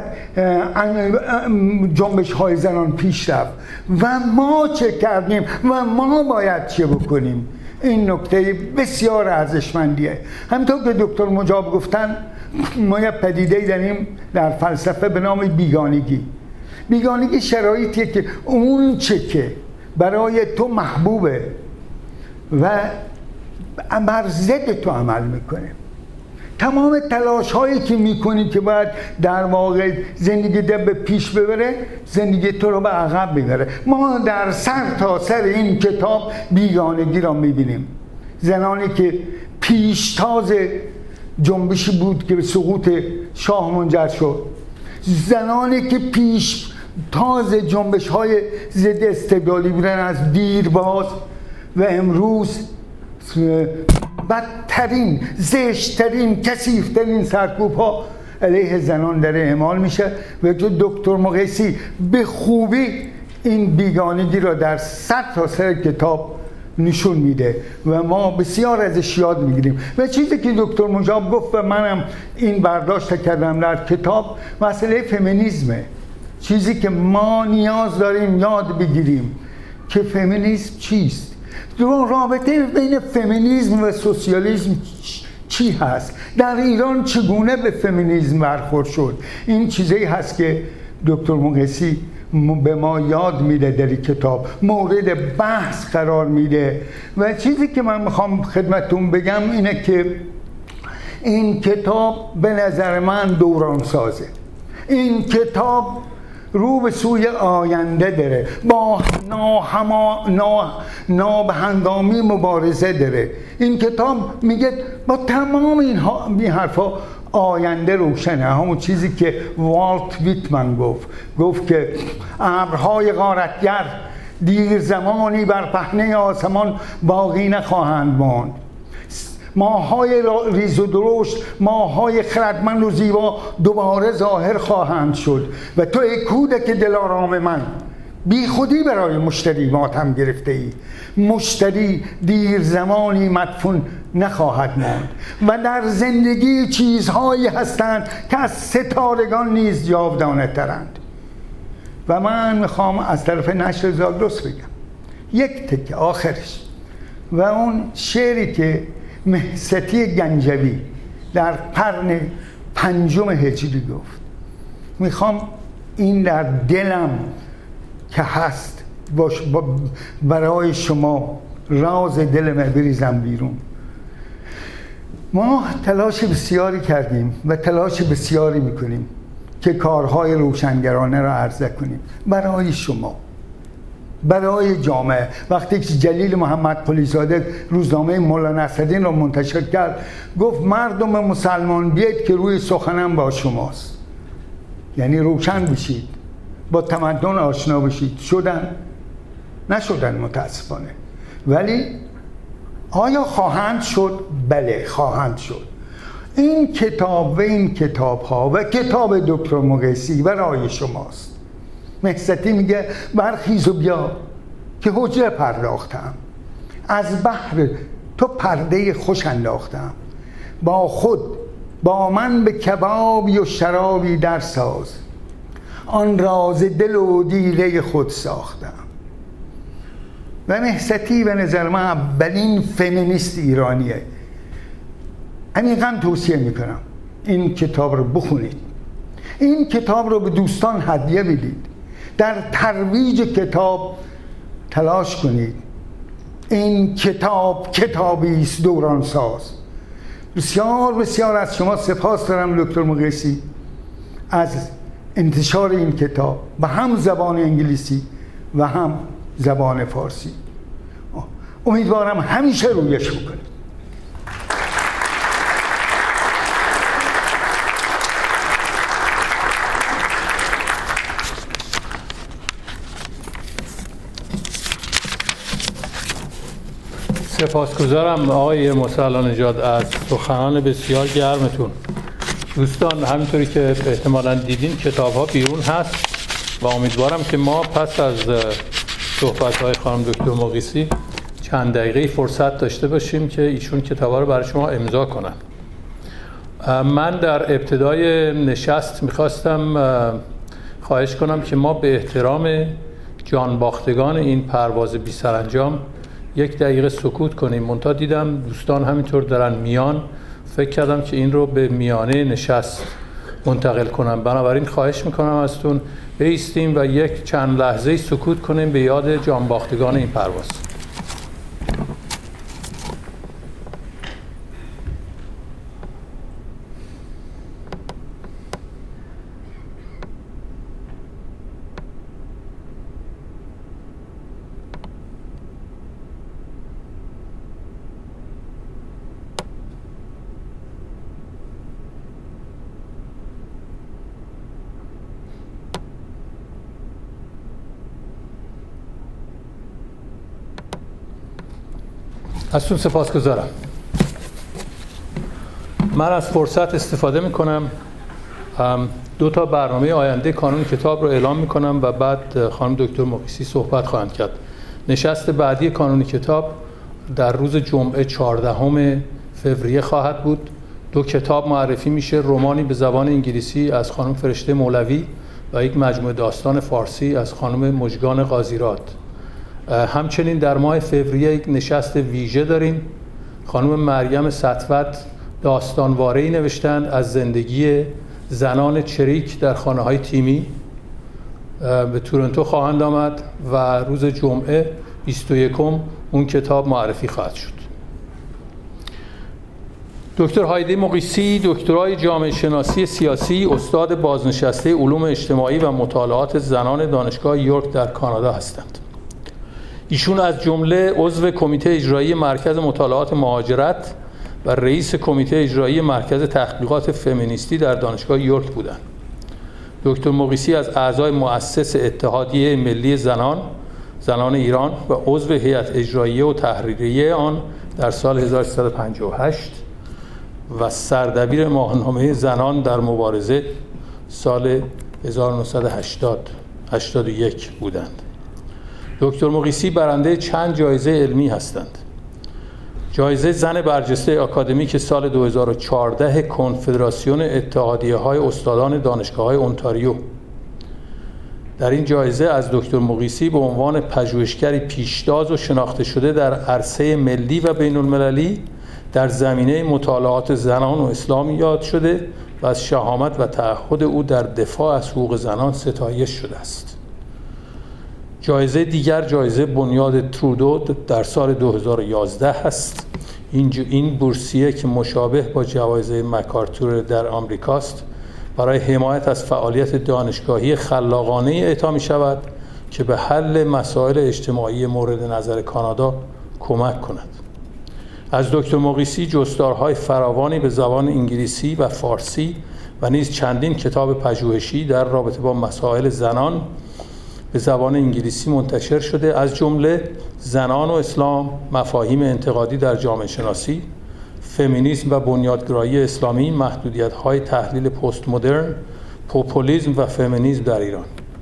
جنبش های زنان پیش رفت و ما چه کردیم و ما باید چه بکنیم. این نکته بسیار ارزشمندیه. همینطور که دکتر مجاب گفتن، ما یه پدیده‌ای داریم در فلسفه به نام بیگانگی. بیگانگی شرایطیه که اون چه که برای تو محبوبه و بر ضد تو عمل میکنه. تمام تلاش هایی که میکنی که باید در واقع زندگی به پیش ببره، زندگی تو رو به عقب ببره. ما در سر تا سر این کتاب بیگانگی را میبینیم. زنانی که پیشتاز جنبشی بود که به سقوط شاه منجر شد، زنانی که پیشتاز جنبش های ضد استبدادی بودن از دیرباز و امروز بدترین، زشتترین، کثیفترین سرکوب ها علیه زنان داره اعمال میشه. و دکتر مقیسی به خوبی این بیگانگی را در سر تا سر کتاب نشون میده و ما بسیار ازش یاد میگیریم. و چیزی که دکتر مجاب گفت و منم این برداشت کردم در کتاب، مسئله فمینیزمه. چیزی که ما نیاز داریم یاد بگیریم که فمینیسم چیست، رابطه بین فمینیسم و سوسیالیسم چی هست، در ایران چگونه به فمینیسم برخورد شد. این چیزی هست که دکتر مقیسی به ما یاد میده در این کتاب، مورد بحث قرار میده. و چیزی که من میخوام خدمتتون بگم اینه که این کتاب به نظر من دوران سازه. این کتاب رو به سوی آینده داره، با نابهنگامی مبارزه داره. این کتاب میگه با تمام این حرفا آینده روشنه. همون چیزی که والت ویتمن گفت که ابرهای غارتگر دیر زمانی بر پهنه آسمان باقی نخواهند ماند، ماه‌های ریز و درشت، ماه‌های خردمند و زیبا دوباره ظاهر خواهند شد و تو ای کودک دلارام من بی خودی برای مشتری ماتم گرفته ای. مشتری دیر زمانی مدفون نخواهد ماند و در زندگی چیزهایی هستند که از ستارگان نیز جاودانه ترند. و من میخوام از طرف نشر زاگرس بگم یک تکه آخرش، و اون شعری که مهستی گنجوی در قرن 5 هجری گفت. میخوام این در دلم که هست برای شما راز دلم بریزم بیرون. ما تلاش بسیاری کردیم و تلاش بسیاری میکنیم که کارهای روشنگرانه را عرضه کنیم برای شما، برای جامعه. وقتی که جلیل محمد قلیزاده روزنامه مولا نصرالدین را منتشر کرد گفت مردم مسلمان بیاید که روی سخنم با شماست، یعنی روشن بشید، با تمدن آشنا بشید. نشدن متاسفانه، ولی آیا خواهند شد؟ بله خواهند شد. این کتاب و این کتاب ها و کتاب دکتر مقیسی برای شماست. مهستی میگه برخیز و بیا که حجره پرداختم، از بحر تو پرده خوش انداختم، با خود با من به کبابی و شرابی در ساز، آن راز دل و دیده خود ساختم. و مهستی به نظر من اولین فمینیست ایرانیه. عمیقاً توصیه میکنم این کتاب رو بخونید، این کتاب رو به دوستان هدیه بدید، در ترویج کتاب تلاش کنید. این کتاب کتابی است دوران ساز. بسیار بسیار از شما سپاس دارم دکتر مقیسی از انتشار این کتاب به هم زبان انگلیسی و هم زبان فارسی. امیدوارم همیشه رویش بکنید. سپاسگزارم آقای مصلی نژاد از سخنان بسیار گرمتون. دوستان همینطوری که احتمالاً دیدین کتاب ها بیرون هست و امیدوارم که ما پس از صحبت های خانم دکتر مقیسی چند دقیقه فرصت داشته باشیم که ایشون کتاب ها رو برای شما امضا کنن. من در ابتدای نشست میخواستم خواهش کنم که ما به احترام جانباختگان این پرواز بی سرانجام 1 دقیقه سکوت کنیم. منتها دیدم دوستان همینطور دارن میان، فکر کردم که این رو به میانه نشست منتقل کنم. بنابراین خواهش میکنم ازتون بایستیم و چند لحظه سکوت کنیم به یاد جانباختگان این پرواز. ازتون سپاسگزارم. من از فرصت استفاده میکنم 2 تا برنامه آینده کانون کتاب رو اعلام میکنم و بعد خانم دکتر مقیسی صحبت خواهند کرد. نشست بعدی کانون کتاب در روز جمعه 14 فوریه خواهد بود. 2 کتاب معرفی میشه، رمانی به زبان انگلیسی از خانم فرشته مولوی و یک مجموعه داستان فارسی از خانم مژگان قاضیراد. همچنین در ماه فوریه یک نشست ویژه داریم. خانم مریم سطوت داستانواره‌ای نوشتند از زندگی زنان چریک در خانه‌های تیمی، به تورنتو خواهند آمد و روز جمعه 21 اون کتاب معرفی خواهد شد. دکتر هایده مقیسی دکترای جامعه شناسی سیاسی، استاد بازنشسته علوم اجتماعی و مطالعات زنان دانشگاه یورک در کانادا هستند. ایشون از جمله عضو کمیته اجرایی مرکز مطالعات مهاجرت و رئیس کمیته اجرایی مرکز تحقیقات فمینیستی در دانشگاه یورک بودند. دکتر مقیسی از اعضای مؤسس اتحادیه ملی زنان ایران و عضو هیئت اجراییه و تحریریه آن در سال 1358 و سردبیر ماهنامه زنان در مبارزه سال 1981 بودند. دکتر مقیسی برنده چند جایزه علمی هستند. جایزه زن برجسته آکادمیک سال 2014 کنفدراسیون اتحادیه‌های استادان دانشگاه‌های اونتاریو. در این جایزه از دکتر مقیسی به عنوان پژوهشگری پیشتاز و شناخته شده در عرصه ملی و بین‌المللی در زمینه مطالعات زنان و اسلام یاد شده و از شهامت و تعهد او در دفاع از حقوق زنان ستایش شده است. جایزه دیگر جایزه بنیاد ترودو در سال 2011 است. این بورسیه که مشابه با جوایز مکارتور در آمریکاست برای حمایت از فعالیت دانشگاهی خلاقانه اعطا می شود که به حل مسائل اجتماعی مورد نظر کانادا کمک کند. از دکتر مقیسی جستارهای فراوانی به زبان انگلیسی و فارسی و نیز چندین کتاب پژوهشی در رابطه با مسائل زنان به زبان انگلیسی منتشر شده، از جمله زنان و اسلام، مفاهیم انتقادی در جامعه شناسی، فمینیسم و بنیادگرایی اسلامی، محدودیت‌های تحلیل پست مدرن، پوپولیسم و فمینیسم در ایران.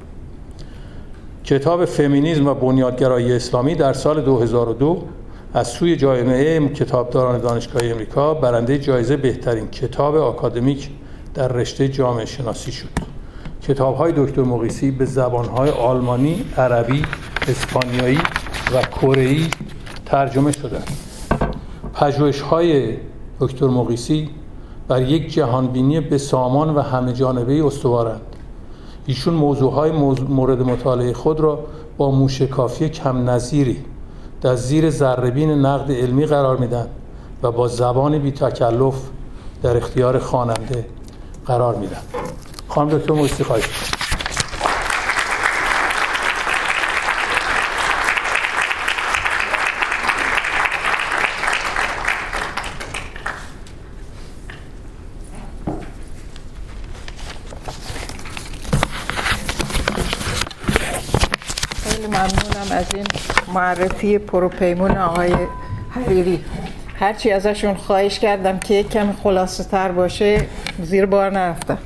کتاب فمینیسم و بنیادگرایی اسلامی در سال 2002 از سوی جامعه کتابداران دانشگاه امریکا برنده جایزه بهترین کتاب آکادمیک در رشته جامعه شناسی شد. کتاب‌های دکتر مقیسی به زبان‌های آلمانی، عربی، اسپانیایی و کره‌ای ترجمه شده است. پژوهش‌های دکتر مقیسی بر یک جهانبینی بسامان و همه‌جانبه‌ای استوارند. ایشون موضوعهای مورد مطالعه خود را با موشکافی کم نظیری در زیر ذره‌بین نقد علمی قرار میدن و با زبان بی تکلف در اختیار خواننده قرار میدن. خانم دکتر مقیسی خواهش می‌کنم. خیلی ممنونم از این معرفی پروپیمون آقای حریری. هرچی ازشون خواهش کردم که یک کمی خلاصه تر باشه زیر بار نرفتم.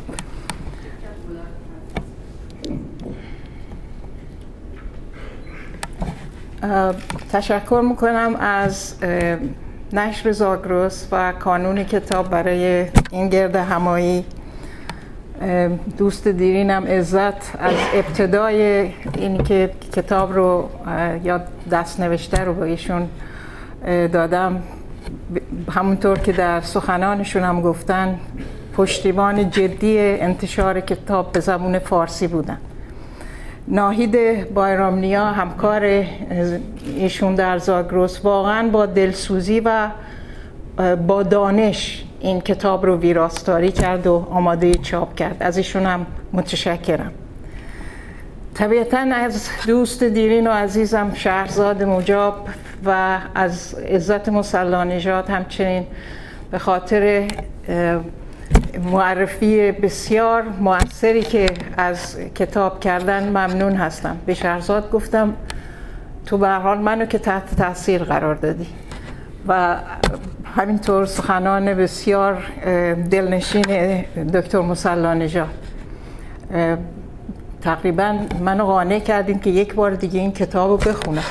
تشکر میکنم از نشر زاگرس و کانون کتاب برای این گرد همایی. دوست دیرینم عزت از ابتدای این که کتاب رو یا دست نوشته رو با ایشون دادم، همونطور که در سخنانشون هم گفتن پشتیبان جدی انتشار کتاب به زبان فارسی بودن. ناهید بایرامنیا همکار ایشون در زاگرس واقعا با دلسوزی و با دانش این کتاب رو ویراستاری کرد و آماده چاپ کرد. از ایشون هم متشکرم. طبیعتاً از دوست دیرین و عزیزم شهرزاد مجاب و از عزت مصلی-نژاد همچنین به خاطر معرفی بسیار مؤثری که از کتاب کردن ممنون هستم. به شهرزاد گفتم تو به هر حال منو که تحت تاثیر قرار دادی و همینطور سخنان بسیار دلنشین دکتر مصلی-نژاد تقریبا منو قانع کردین که یک بار دیگه این کتاب رو بخونم.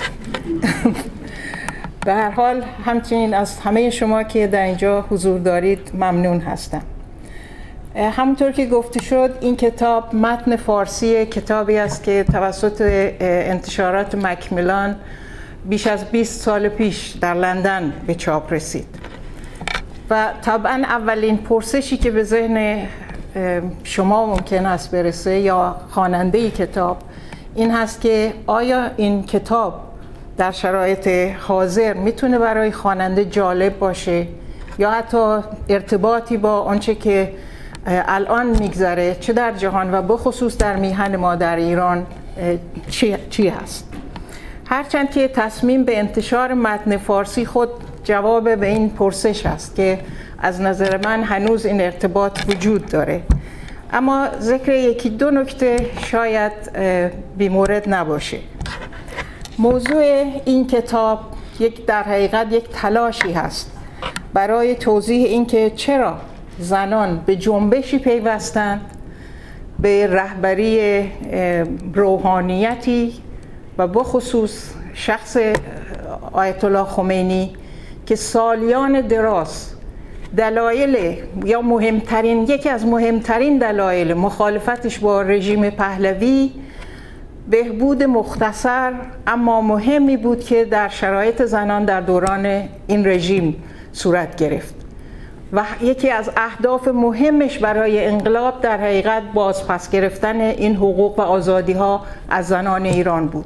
به هر حال همچنین از همه شما که در اینجا حضور دارید ممنون هستم. همونطور که گفته شد این کتاب متن فارسی کتابی است که توسط انتشارات مکمیلان بیش از 20 سال پیش در لندن به چاپ رسید و طبعا اولین پرسشی که به ذهن شما ممکن است برسه یا خواننده کتاب این هست که آیا این کتاب در شرایط حاضر میتونه برای خواننده جالب باشه یا حتی ارتباطی با آنچه که الان میگذره چه در جهان و بخصوص در میهن ما در ایران چی هست. هرچند که تصمیم به انتشار متن فارسی خود جواب به این پرسش است که از نظر من هنوز این ارتباط وجود داره، اما ذکر یکی دو نکته شاید بی‌مورد نباشه. موضوع این کتاب در حقیقت یک تلاشی هست برای توضیح اینکه چرا زنان به جنبشی پیوستند، به رهبری روحانیتی و بخصوص شخص آیت الله خمینی که سالیان دراز دلایل یا یکی از مهمترین دلایل مخالفتش با رژیم پهلوی بهبود مختصر اما مهمی بود که در شرایط زنان در دوران این رژیم صورت گرفت و یکی از اهداف مهمش برای انقلاب در حقیقت بازپس گرفتن این حقوق و آزادی ها از زنان ایران بود.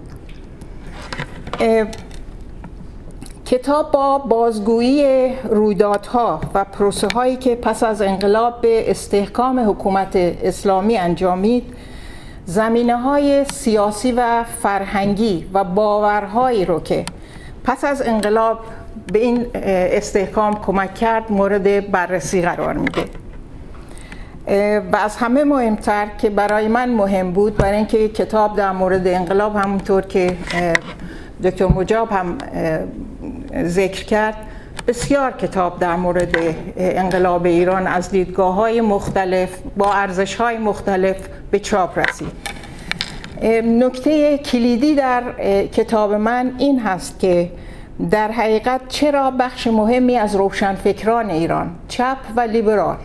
کتاب با بازگویی رویدادها و پروسه هایی که پس از انقلاب به استحکام حکومت اسلامی انجامید، زمینه های سیاسی و فرهنگی و باورهایی رو که پس از انقلاب به این استحکام کمک کرد مورد بررسی قرار میده. و از همه مهمتر که برای من مهم بود، برای اینکه کتاب در مورد انقلاب همونطور که دکتر مجاب هم ذکر کرد، بسیار کتاب در مورد انقلاب ایران از دیدگاه‌های مختلف با ارزش‌های مختلف به چاپ رسید. نکته کلیدی در کتاب من این هست که در حقیقت چرا بخش مهمی از روشنفکران ایران، چپ و لیبرال،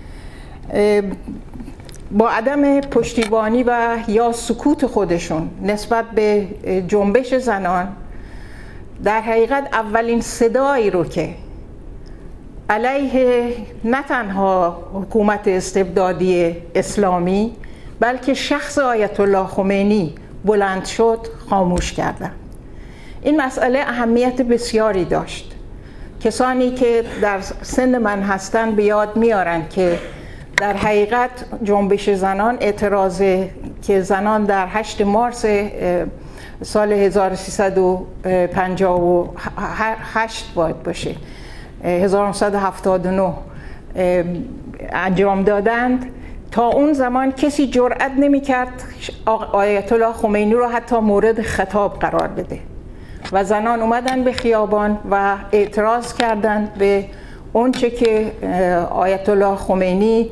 با عدم پشتیبانی و یا سکوت خودشون نسبت به جنبش زنان، در حقیقت اولین صدایی رو که علیه نه تنها حکومت استبدادی اسلامی بلکه شخص آیت الله خمینی بلند شد خاموش کردن. این مسئله اهمیت بسیاری داشت. کسانی که در سن من هستن به یاد میارن که در حقیقت جنبش زنان، اعتراض که زنان در 8 مارس سال 1358 باید باشه 1979 انجام دادند، تا اون زمان کسی جرئت نمی‌کرد آیت الله خمینی رو حتی مورد خطاب قرار بده و زنان اومدن به خیابان و اعتراض کردند به اونچه که آیت الله خمینی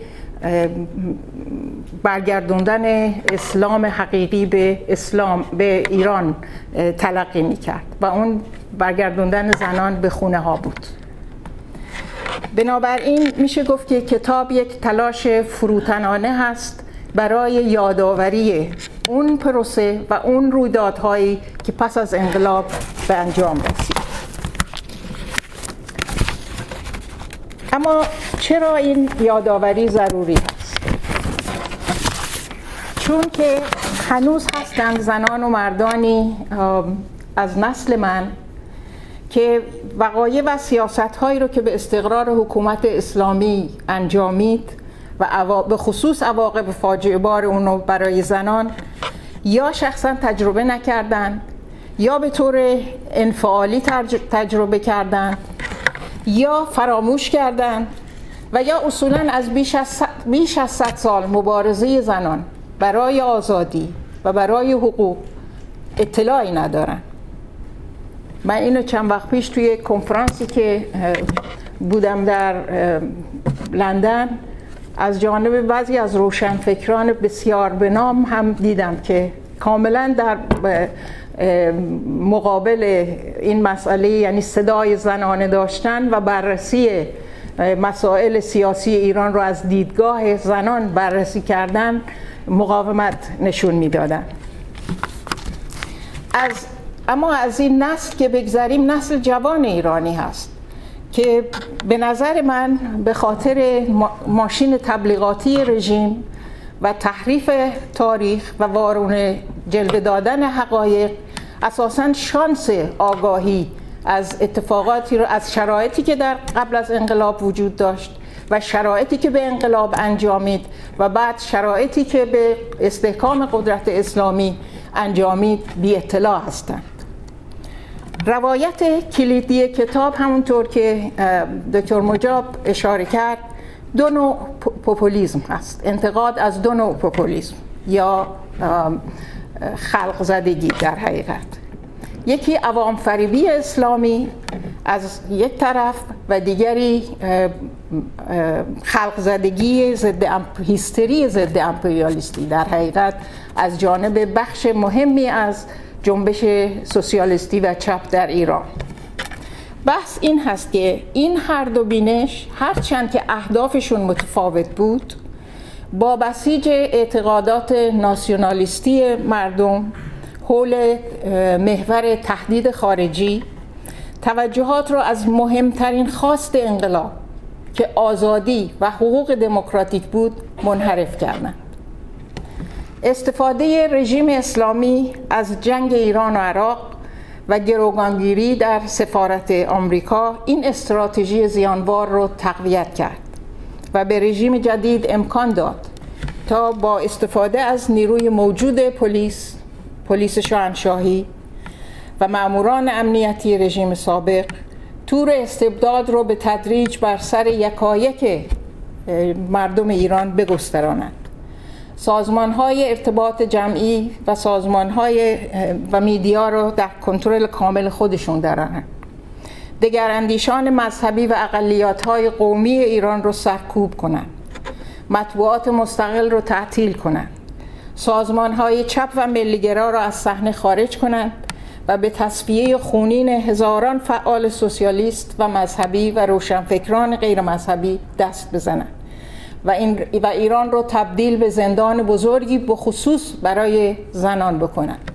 برگردوندن اسلام حقیقی به ایران تلقی می‌کرد و اون برگردوندن زنان به خونه ها بود. بنابراین میشه گفت که کتاب یک تلاش فروتنانه هست برای یادآوری اون پروسه و اون رویدادهایی که پس از انقلاب به انجام رسید. اما چرا این یادآوری ضروری است؟ چون که هنوز هستند زنان و مردانی از نسل من که وقایع و سیاست‌هایی رو که به استقرار حکومت اسلامی انجامید و به خصوص عواقب فاجعه بار اونو برای زنان یا شخصا تجربه نکردند یا به طور انفعالی تجربه کردند یا فراموش کردند و یا اصولاً از بیش از 100 سال مبارزه زنان برای آزادی و برای حقوق اطلاعی ندارند. من اینو چند وقت پیش توی کنفرانسی که بودم در لندن از جانب بعضی از روشنفکران بسیار به نام هم دیدم که کاملا در مقابل این مسئله، یعنی صدای زنانه داشتن و بررسی مسائل سیاسی ایران رو از دیدگاه زنان بررسی کردن، مقاومت نشون میدادن. اما از این نسل که بگذریم، نسل جوان ایرانی هست که به نظر من به خاطر ماشین تبلیغاتی رژیم و تحریف تاریخ و وارونه جلوه دادن حقایق اساساً شانس آگاهی از اتفاقاتی رو، از شرایطی که در قبل از انقلاب وجود داشت و شرایطی که به انقلاب انجامید و بعد شرایطی که به استحکام قدرت اسلامی انجامید بی اطلاع هستند. روایت کلیدی کتاب همونطور که دکتر مجاب اشاره کرد دو نوع پوپولیسم هست، انتقاد از دو نوع پوپولیسم یا خلق زدگی در حقیقت. یکی عوام فریبی اسلامی از یک طرف و دیگری خلق زدگی هیستری ضد امپریالیستی در حقیقت از جانب بخش مهمی از جنبش سوسیالیستی و چپ در ایران. بحث این هست که این هر دو بینش هرچند که اهدافشون متفاوت بود، با بسیج اعتقادات ناسیونالیستی مردم حول محور تهدید خارجی، توجهات را از مهمترین خواست انقلاب که آزادی و حقوق دموکراتیک بود منحرف کردند. استفاده رژیم اسلامی از جنگ ایران و عراق و گروگانگیری در سفارت آمریکا این استراتژی زیانبار را تقویت کرد و به رژیم جدید امکان داد تا با استفاده از نیروی موجود پلیس شاهنشاهی و ماموران امنیتی رژیم سابق تور استبداد رو به تدریج بر سر یکایک مردم ایران بگستراند. سازمان‌های ارتباط جمعی و سازمان‌های و میدیا رو در کنترل کامل خودشون دارند. دگراندیشان مذهبی و اقلیت‌های قومی ایران رو سرکوب کنند. مطبوعات مستقل رو تعطیل کنند. سازمان‌های چپ و ملیگرا را از صحنه خارج کنند و به تصفیه خونین هزاران فعال سوسیالیست و مذهبی و روشنفکران غیر مذهبی دست بزنند و ایران رو تبدیل به زندان بزرگی بخصوص برای زنان بکنند.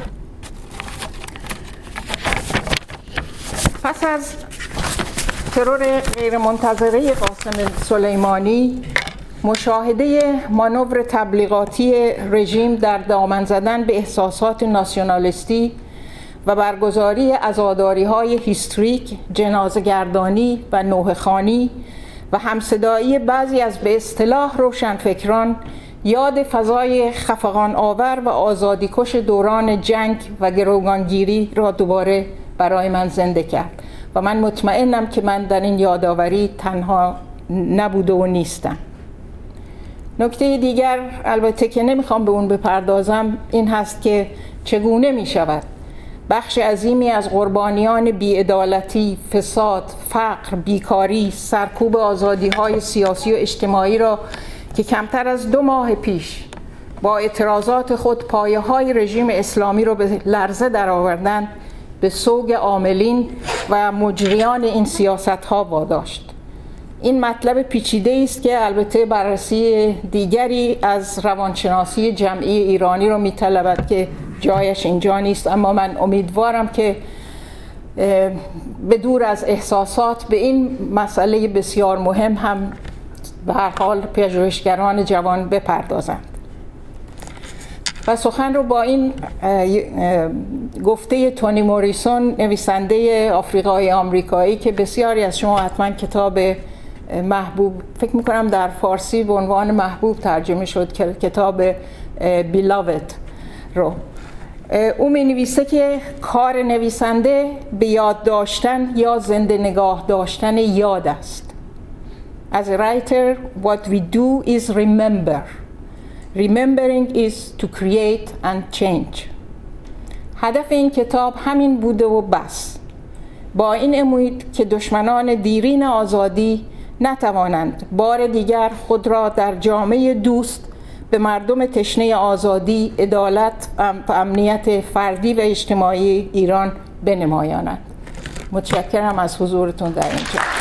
پس از ترور غیرمنتظره قاسم سلیمانی، مشاهده مانور تبلیغاتی رژیم در دامن زدن به احساسات ناسیونالیستی و برگزاری عزاداری‌های هیستریک، جنازه‌گردانی و نوحه‌خوانی و همصدایی بعضی از به اصطلاح روشنفکران یاد فضای خفقان آور و آزادیکش دوران جنگ و گروگانگیری را دوباره برای من زنده کرد و من مطمئنم که من در این یادآوری تنها نبوده و نیستم. نکته دیگر البته که نمیخوام به اون بپردازم این هست که چگونه میشود بخش عظیمی از قربانیان بی‌عدالتی، فساد، فقر، بیکاری، سرکوب آزادی‌های سیاسی و اجتماعی را که کمتر از 2 ماه پیش با اعتراضات خود پایه‌های رژیم اسلامی را به لرزه درآوردند، به سوگ عاملین و مجریان این سیاست‌ها واداشت. این مطلب پیچیده است که البته بررسی دیگری از روانشناسی جمعی ایرانی رو می‌طلبد که جایش اینجا نیست، اما من امیدوارم که به دور از احساسات به این مسئله بسیار مهم هم به هر حال پژوهشگران جوان بپردازند. و سخن رو با این گفته تونی موریسون، نویسنده آفریقایی آمریکایی که بسیاری از شما حتما کتاب محبوب، فکر میکنم در فارسی به عنوان محبوب ترجمه شد، کتاب بیلاوت رو، او می نویسه که کار نویسنده به یاد داشتن یا زنده نگاه داشتن یاد است. As a writer, what we do is remember. Remembering is to create and change. هدف این کتاب همین بوده و بس. با این امید که دشمنان دیرین آزادی نتوانند بار دیگر خود را در جامعه دوست به مردم تشنه آزادی، عدالت و امنیت فردی و اجتماعی ایران بنمایانند. متشکرم از حضورتون در اینجا.